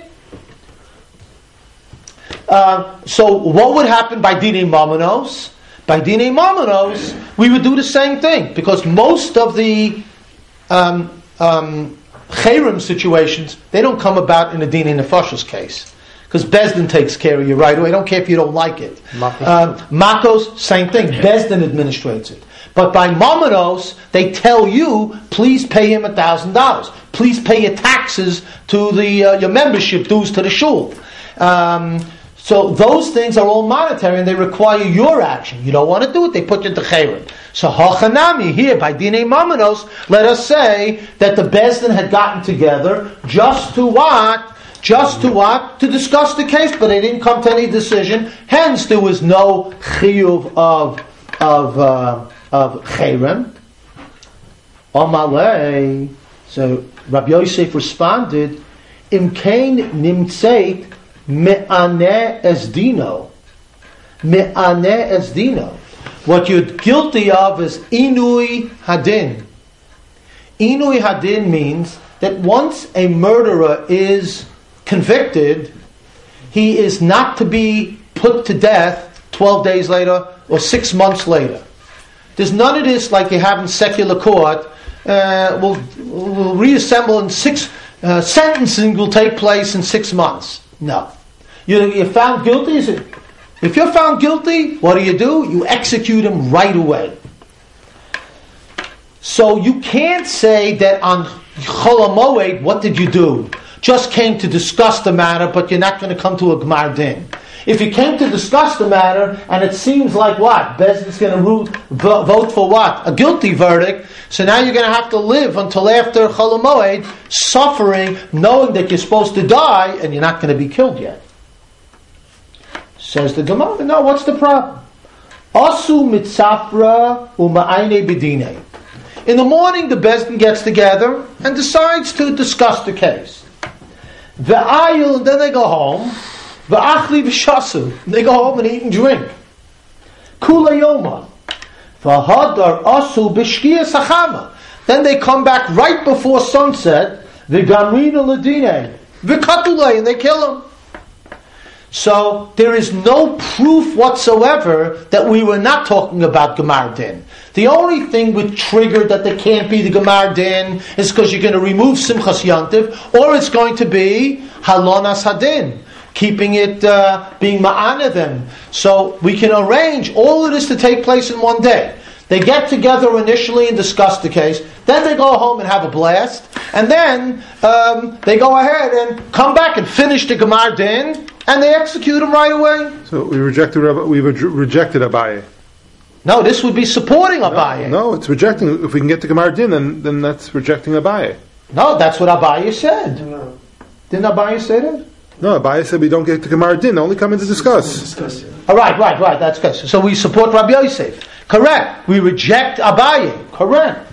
So, what would happen by Dinei Mamanos? By Dinei Mamanos, we would do the same thing, because most of the Cherem situations, they don't come about in a Dinei Nefashos case. Because Bezdin takes care of you right away. I don't care if you don't like it. Makos, same thing. Bezdin administrates it. But by Mamanos, they tell you, please pay him $1,000. Please pay your taxes to the your membership dues to the shul. So those things are all monetary and they require your action. You don't want to do it, they put you into Cherem. So Hachanami here by Dinei Mamanos, let us say that the Bezdin had gotten together just to what? To discuss the case, but they didn't come to any decision. Hence, there was no chiyuv of Cherem. Amalei. So Rabbi Yosef responded, Imkein nimtzeit me'aneh esdino. Me'aneh esdino. What you're guilty of is inui hadin. Inui hadin means that once a murderer is convicted, he is not to be put to death 12 days later or 6 months later. There's none of this like you have in secular court. We'll reassemble in sentencing will take place in 6 months. No. You're found guilty. If you're found guilty, what do? You execute him right away. So you can't say that on Chol Hamoed, what did you do? Just came to discuss the matter, but you're not going to come to a Gmar Din. If you came to discuss the matter, and it seems like what? Bezdin's going to vote for what? A guilty verdict. So now you're going to have to live until after Chol Hamoed, suffering, knowing that you're supposed to die, and you're not going to be killed yet. Says the Gemara, no, what's the problem? Asu mitzafra uma'ayne b'dinei. In the morning, the Bezdin gets together and decides to discuss the case. Ve'ayil, then they go home. Ve'achli v'shasu, they go home and eat and drink. Kula yoma. V'hadar asu b'shkia sachama. Then they come back right before sunset. V'gamrina l'dinei. V'katulei, and they kill him. So there is no proof whatsoever that we were not talking about Gemar Din. The only thing which triggered that there can't be the Gemar Din is because you're going to remove Simchas Yantiv, or it's going to be Halonas Hadin, keeping it being Ma'ana them. So we can arrange all of this to take place in one day. They get together initially and discuss the case. Then they go home and have a blast. And then they go ahead and come back and finish the Gemar Din, and they execute him right away. So we rejected Abaye. No, this would be supporting Abaye. No, it's rejecting. If we can get to Gemar Din, then that's rejecting Abaye. No, that's what Abaye said. Didn't Abaye say that? No, Abaye said we don't get to Gemar Din, only come in to discuss. Right, that's good. So we support Rabbi Yosef. Correct. We reject Abaye. Correct.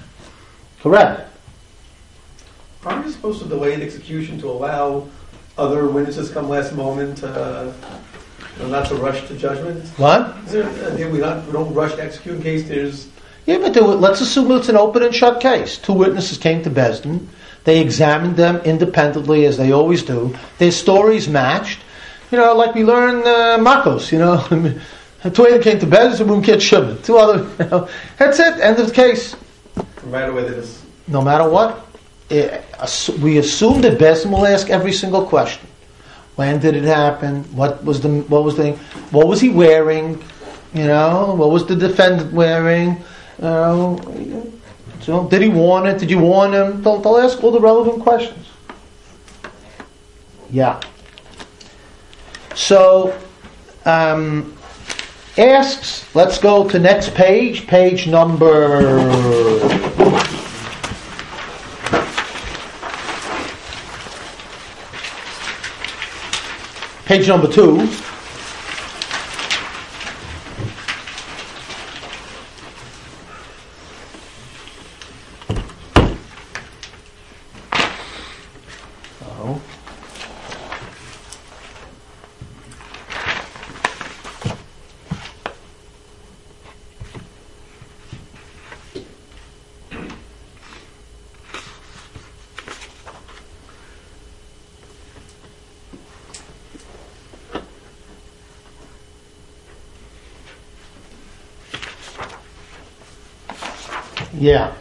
Aren't we supposed to delay the execution to allow other witnesses come last moment, not to rush to judgment? What? We don't rush to execute in case there's... Yeah, but let's assume it's an open and shut case. Two witnesses came to Besdin. They examined them independently, as they always do. Their stories matched. Like we learn Makos, Two of them came to Besdin, and one kid Shimon. Two other, That's it, end of the case. No matter whether it's... No matter what, we assume that Besdin will ask every single question. When did it happen? What was he wearing? What was the defendant wearing? So did he warn it? Did you warn him? They'll ask all the relevant questions. Yeah. So, asks, let's go to next page, page number... Page number 2. Yeah.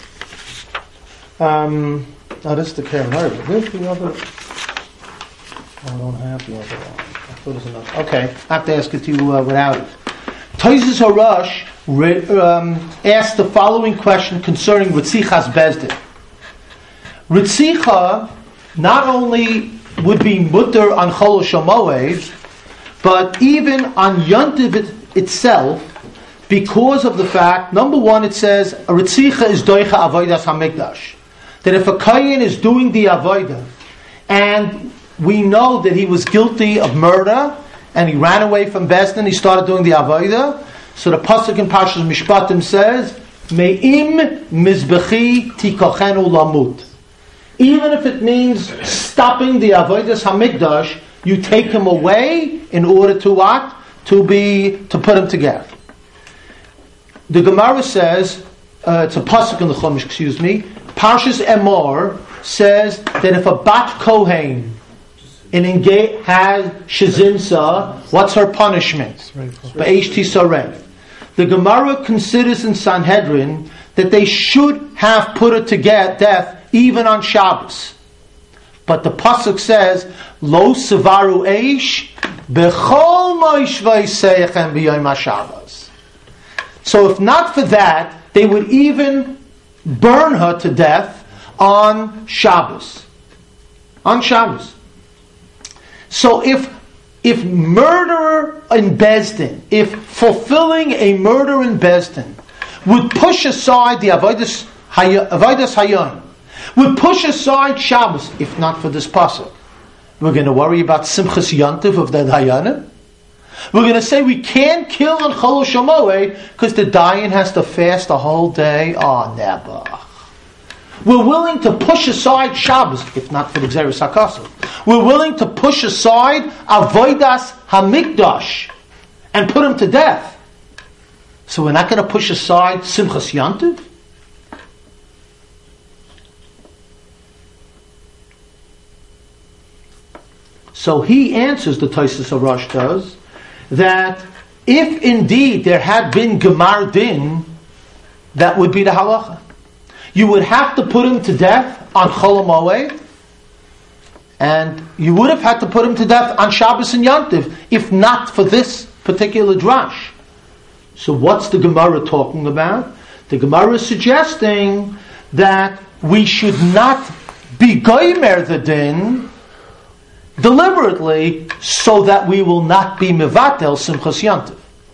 This is the Karen Harvey. Where's the other? I don't have the other one. I thought it was enough. Okay, I have to ask it to you without it. Toises Harash asked the following question concerning Ritzichas Bezdin. Ritzicha not only would be mutter on Chol Shamoed, but even on Yontiv itself, because of the fact, number one, it says a Ritzicha is doicha avodas hamikdash. That if a Kayin is doing the avodah, and we know that he was guilty of murder, and he ran away from Besdin, he started doing the avodah, so the pasuk in Parshas Mishpatim says, Me'im mizbechi tikochenu lamut. Even if it means stopping the avodas hamikdash, you take him away in order to what? To put him together. The Gemara says, it's a pasuk in the Chumash, Parshas Emor says that if a bat kohen has shizimsa, what's her punishment? Ba'esh tisareh. The Gemara considers in Sanhedrin that they should have put her to death even on Shabbos. But the pasuk says, Lo sevaru eish bechol moishvei seichem b'yom HaShabbos. So if not for that, they would even burn her to death on Shabbos. On Shabbos. So if murder in Besdin, if fulfilling a murder in Besdin would push aside the Avodas Hayom, would push aside Shabbos, if not for this pasuk, we're going to worry about Simchas Yantiv of the Dayanim. We're going to say we can't kill on Chol Shamoed because the Dayan has to fast the whole day. Oh, never. We're willing to push aside Shabbos, if not for the Gzeres HaKosel. We're willing to push aside Avodas HaMikdash and put him to death. So we're not going to push aside Simchas Yantiv? So he answers, the Tosfos Harash does, that if indeed there had been Gemar Din, that would be the halacha. You would have to put him to death on Chol HaMoed, and you would have had to put him to death on Shabbos and Yantiv, if not for this particular drash. So what's the Gemara talking about? The Gemara is suggesting that we should not be goymer the din deliberately, so that we will not be mevatel Simchas Yantiv.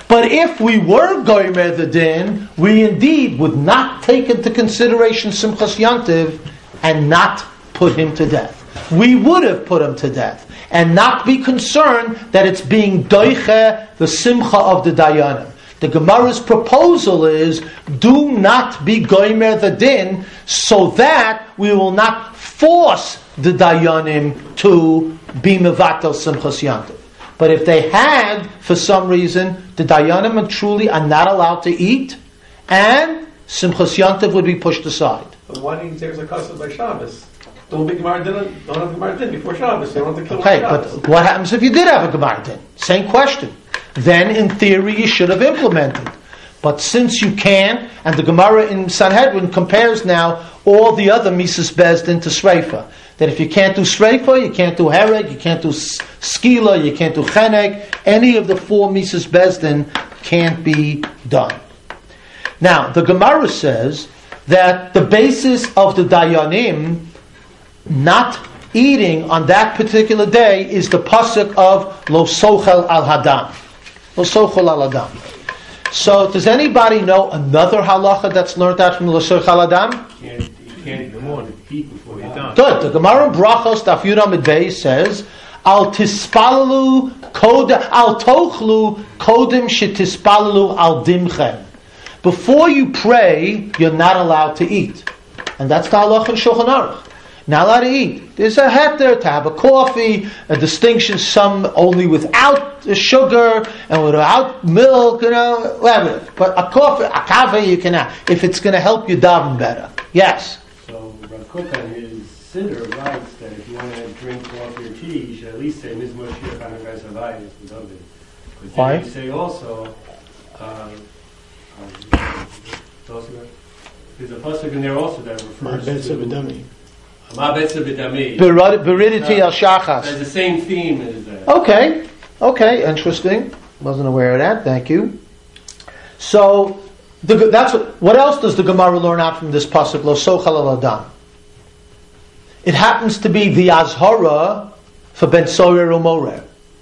But if we were goymer the din, we indeed would not take into consideration Simchas Yantiv and not put him to death. We would have put him to death and not be concerned that it's being doiche the simcha of the dayanim. The Gemara's proposal is, do not be goymer the din, so that we will not force the dayanim to be mevatel simchas yantiv. But if they had, for some reason, the dayanim truly are not allowed to eat, and simchas yantiv would be pushed aside. But why didn't you take a custom by Shabbos? Don't have Gemara din before Shabbos. They don't have to kill Okay, Shabbos. but what happens if you did have a Gemara din? Same question. Then, in theory, you should have implemented. But since you can't, and the Gemara in Sanhedrin compares now all the other Mises Bezdin to Sreifa, that if you can't do Sreifa, you can't do Hereg, you can't do Skila, you can't do Cheneg, any of the 4 Mises Bezdin can't be done. Now, the Gemara says that the basis of the Dayanim not eating on that particular day is the pasuk of Lo Sochel al Hadam. Lo Sochel al Hadam. So, does anybody know another halacha that's learned out from Lo Sochel al Hadam? You can't in the morning eat before you're done. Good. The Gemara in Brachos Daf Yud Amud Beis says, Al tispalalu kodem al tochlu kodem shetispalalu al dimchem. Before you pray, you're not allowed to eat, and that's the halacha in Shulchan Aruch. Not allowed to eat. There's a heter to have a coffee, a distinction, some only without sugar and without milk, whatever. But a coffee, a kava you can have, if it's going to help you daven better. Yes. So Rav Kook on his Siddur writes that if you want to drink coffee or tea, you should at least say Mizmor Shir Chanagai Savayis with David. But Why? then you say also, there's a pasuk in there also that refers to Ma Betza B'Dami. Beriditi al shachas. Has the same theme as that. Okay, interesting. Wasn't aware of that. Thank you. So, what else does the Gemara learn out from this pasuk? Lo sochal al adam. It happens to be the azhara for ben sorer umorer.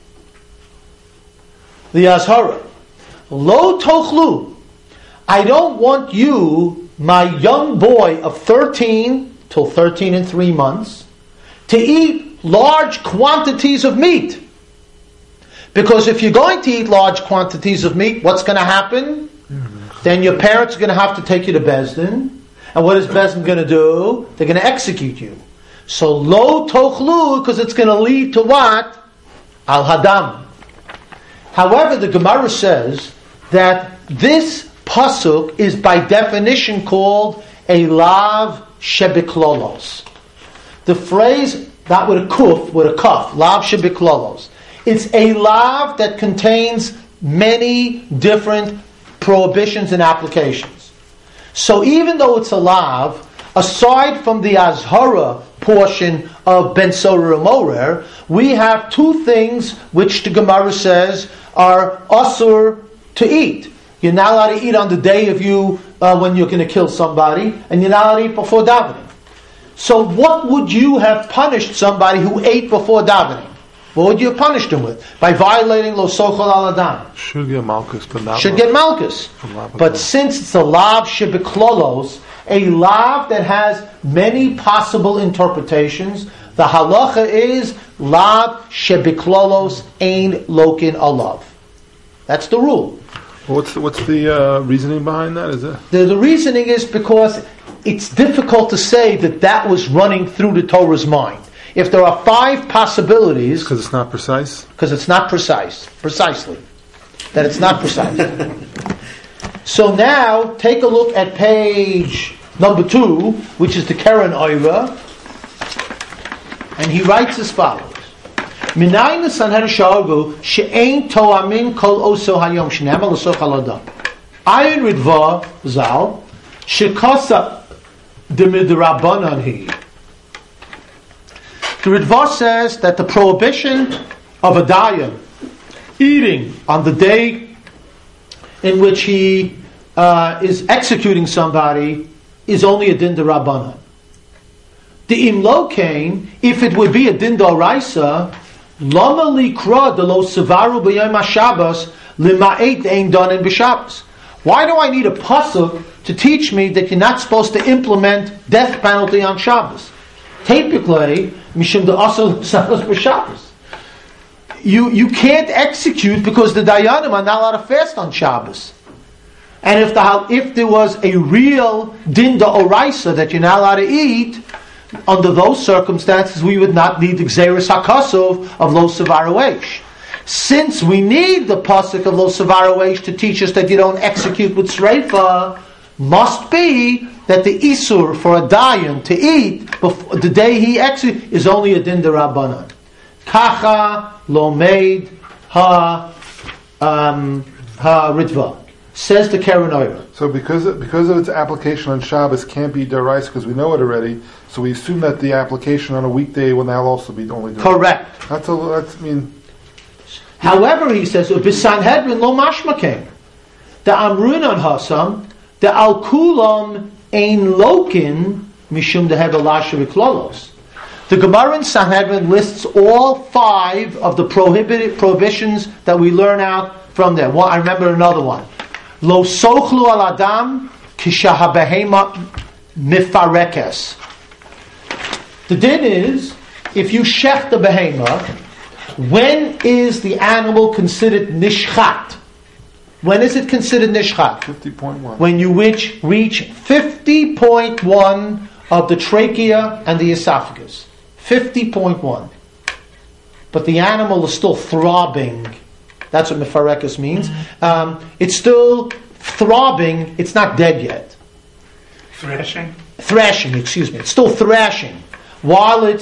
The azhara. Lo tochlu. I don't want you, my young boy of 13 till 13 and 3 months, to eat large quantities of meat. Because if you're going to eat large quantities of meat, what's going to happen? Then your parents are going to have to take you to Bezdin. And what is Bezdin going to do? They're going to execute you. So lo tochlu, because it's going to lead to what? Al hadam. However, the Gemara says that this pasuk is by definition called a lav shebiklolos. The phrase, not with a kuf, with a kaf, lav shebiklolos. It's a lav that contains many different prohibitions and applications. So even though it's a lav, aside from the azhara portion of Ben Sorer Morer, we have 2 things which the Gemara says are asur to eat. You're not allowed to eat on the day of you when you're going to kill somebody, and you're not allowed to eat before davening. So what would you have punished somebody who ate before davening? What would you have punished him with? By violating lo sochel al adam. Should get malchus, but not. Should get malchus. But since it's a lav shebiklolos, a lav that has many possible interpretations, the halacha is lav shebiklolos ein lokin alav. That's the rule. What's the reasoning behind that? Is it the reasoning is because it's difficult to say that was running through the Torah's mind. If there are 5 possibilities, because it's not precise? Because it's not precisely. That it's not precise. So now, take a look at page number 2, which is the Keren Oira, and he writes as follows. Minayin Sanhedrin Shagu she'ein toamin kol oso hayom shneimer l'sochal adam. Ayin Ridva Zal shekasa demidrabanan hi. The Ridva says that the prohibition of a dayan eating on the day in which he is executing somebody is only a din d'Rabbanan. The imlokain, if it would be a din d'Oraisa, lama likra de lo sevaru b'yom haShabbos Lima'et ain't done in b'Shabbos. Why do I need a pasuk to teach me that you're not supposed to implement death penalty on Shabbos? Typically, mishum de'asel salos b'Shabbos. You can't execute because the dayanim are not allowed to fast on Shabbos. And if there was a real din da'oraisa that you're not allowed to eat, under those circumstances we would not need the Gzeres HaKasov of Lo Savaroesh. Since we need the pasuk of Lo Savaroesh to teach us that you don't execute with Sreifa, must be that the Isur for a dayan to eat before, the day he executes is only a din derabanan. Kacha lomeid ha ritva. Says the Keren Oyer. So because of its application on Shabbos can't be deraisa because we know it already, so we assume that the application on a weekday will now also be only deraisa. Correct. However, he says, "B'Sanhedrin lo mashma came. The Amrunan Hasam, the Al Kulam ein Lokin mishum dehevel lasher v'klolos." The Gemara in Sanhedrin lists all 5 of the prohibitions that we learn out from there. Well, I remember another one. Lo sochlu al adam kishahabehema mifarekes. The din is, if you shech the behema, when is the animal considered nishchat? When is it considered nishchat? 50.1. When you reach 50.1 of the trachea and the esophagus. 50.1. But the animal is still throbbing. That's what mefarekas means. It's still throbbing. It's not dead yet. Thrashing? Thrashing, excuse me. It's still thrashing. While it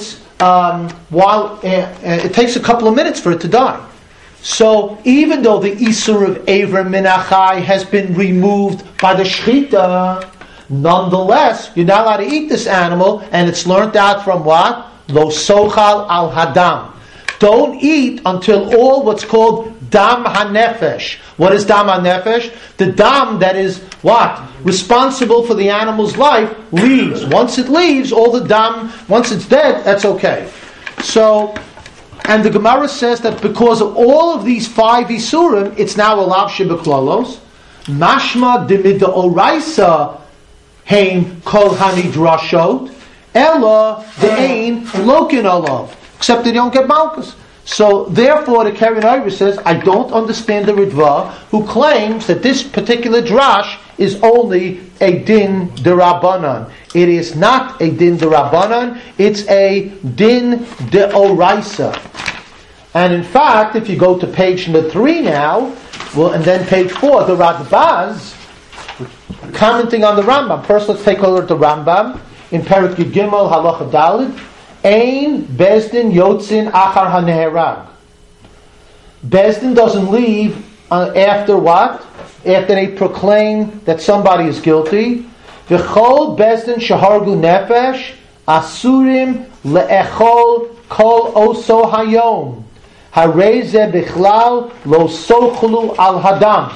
takes a couple of minutes for it to die. So even though the Isur of Ever Minachai has been removed by the Shechita, nonetheless, you're not allowed to eat this animal, and it's learnt out from what? Lo sochal al hadam. Don't eat until all what's called dam hanefesh. What is dam hanefesh? The dam that is what? Responsible for the animal's life leaves. Once it leaves, all the dam, once it's dead, that's okay. So, and the Gemara says that because of all of these 5 isurim, it's now a lav shebeklolos. Mashma demida oraisa heim kol hanidrashot ella de'ein lokin olav. Except they don't get malchus. So therefore the Keren Oyer says, I don't understand the Ritva who claims that this particular drash is only a din derabanan. It is not a din derabanan, it's a din deoraisa. And in fact, if you go to page number 3 now, and then page 4, the Radbaz, commenting on the Rambam. First let's take a look at the Rambam in Perek Yud Gimel Halacha Daled. Ein Bezdin Yotzin Achar HaNeherag. Bezdin doesn't leave after what? After they proclaim that somebody is guilty. V'chol Bezdin Shahargu Nefesh Asurim Le'echol Kol Oso Hayom Hareze Bichlal Lo Sochlu Al Hadam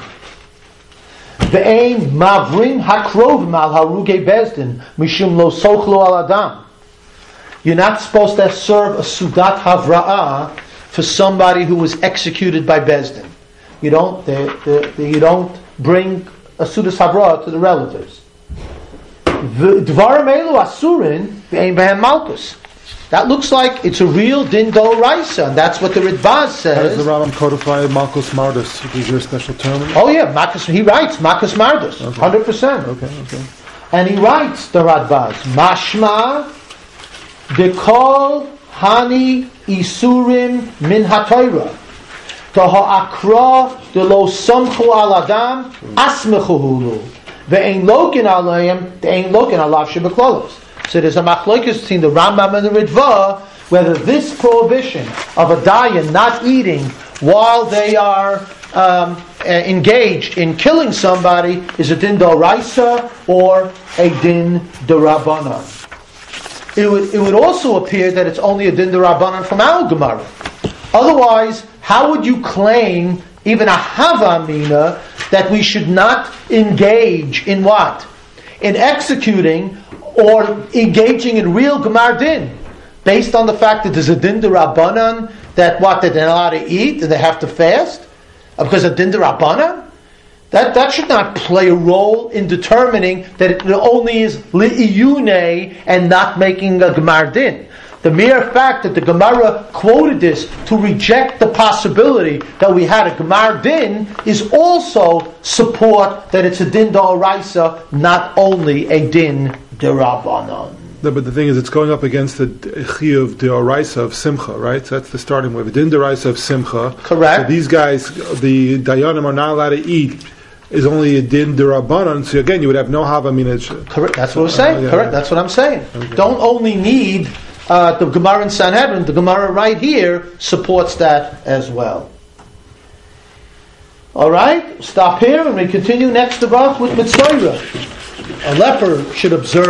V'ein Mavrin Hakrovim Al Haruge Bezdin Mishum Lo Sochlu Al Hadam. You're not supposed to serve a sudat havra'ah for somebody who was executed by Bezdin. You don't bring a sudat havra'ah to the relatives. Dvarim elu asurin v'ein behem malchus. That looks like it's a real din d'oraisa, and that's what the Ritbaz says. How does the Rambam codify Malchus Mardus? Is there a special term? Oh yeah, Malchus. He writes Malchus Mardus, 100%. Okay. And he writes the Ritbaz Mashma. Dekol hani isurim min haTorah to ha'akra de lo samchu al adam asmechuhulu ve'ein lokin alayim de'ein lokin alav shebeklolos. So there's a machlokes between the Rambam and the Ritva whether this prohibition of a dayan not eating while they are engaged in killing somebody is a din d'oraisa or a din d'rabanan. It would also appear that it's only a din d'Rabbanan from our Gemara. Otherwise, how would you claim, even a Hava Mina, that we should not engage in what? In executing or engaging in real Gemar din, based on the fact that there's a din d'Rabbanan that they're not allowed to eat and they have to fast? Because of din d'Rabbanan? That should not play a role in determining that it only is li'iyune and not making a gemar din. The mere fact that the Gemara quoted this to reject the possibility that we had a gemar din is also support that it's a din d'oraisa, not only a din d'Rabbanan. No, but the thing is, it's going up against the chiyuv d'oraisa of simcha, right? So that's the starting point. The din d'oraisa of simcha. Correct. So these guys, the dayanim, are not allowed to eat. Is only a din d'Rabbanan. So again, you would have no hava minach. Correct. That's what we're saying. Yeah. Correct. That's what I'm saying. Okay. Don't only need the Gemara in Sanhedrin. The Gemara right here supports that as well. All right. Stop here, and we continue next to us with Mitzvah. A leper should observe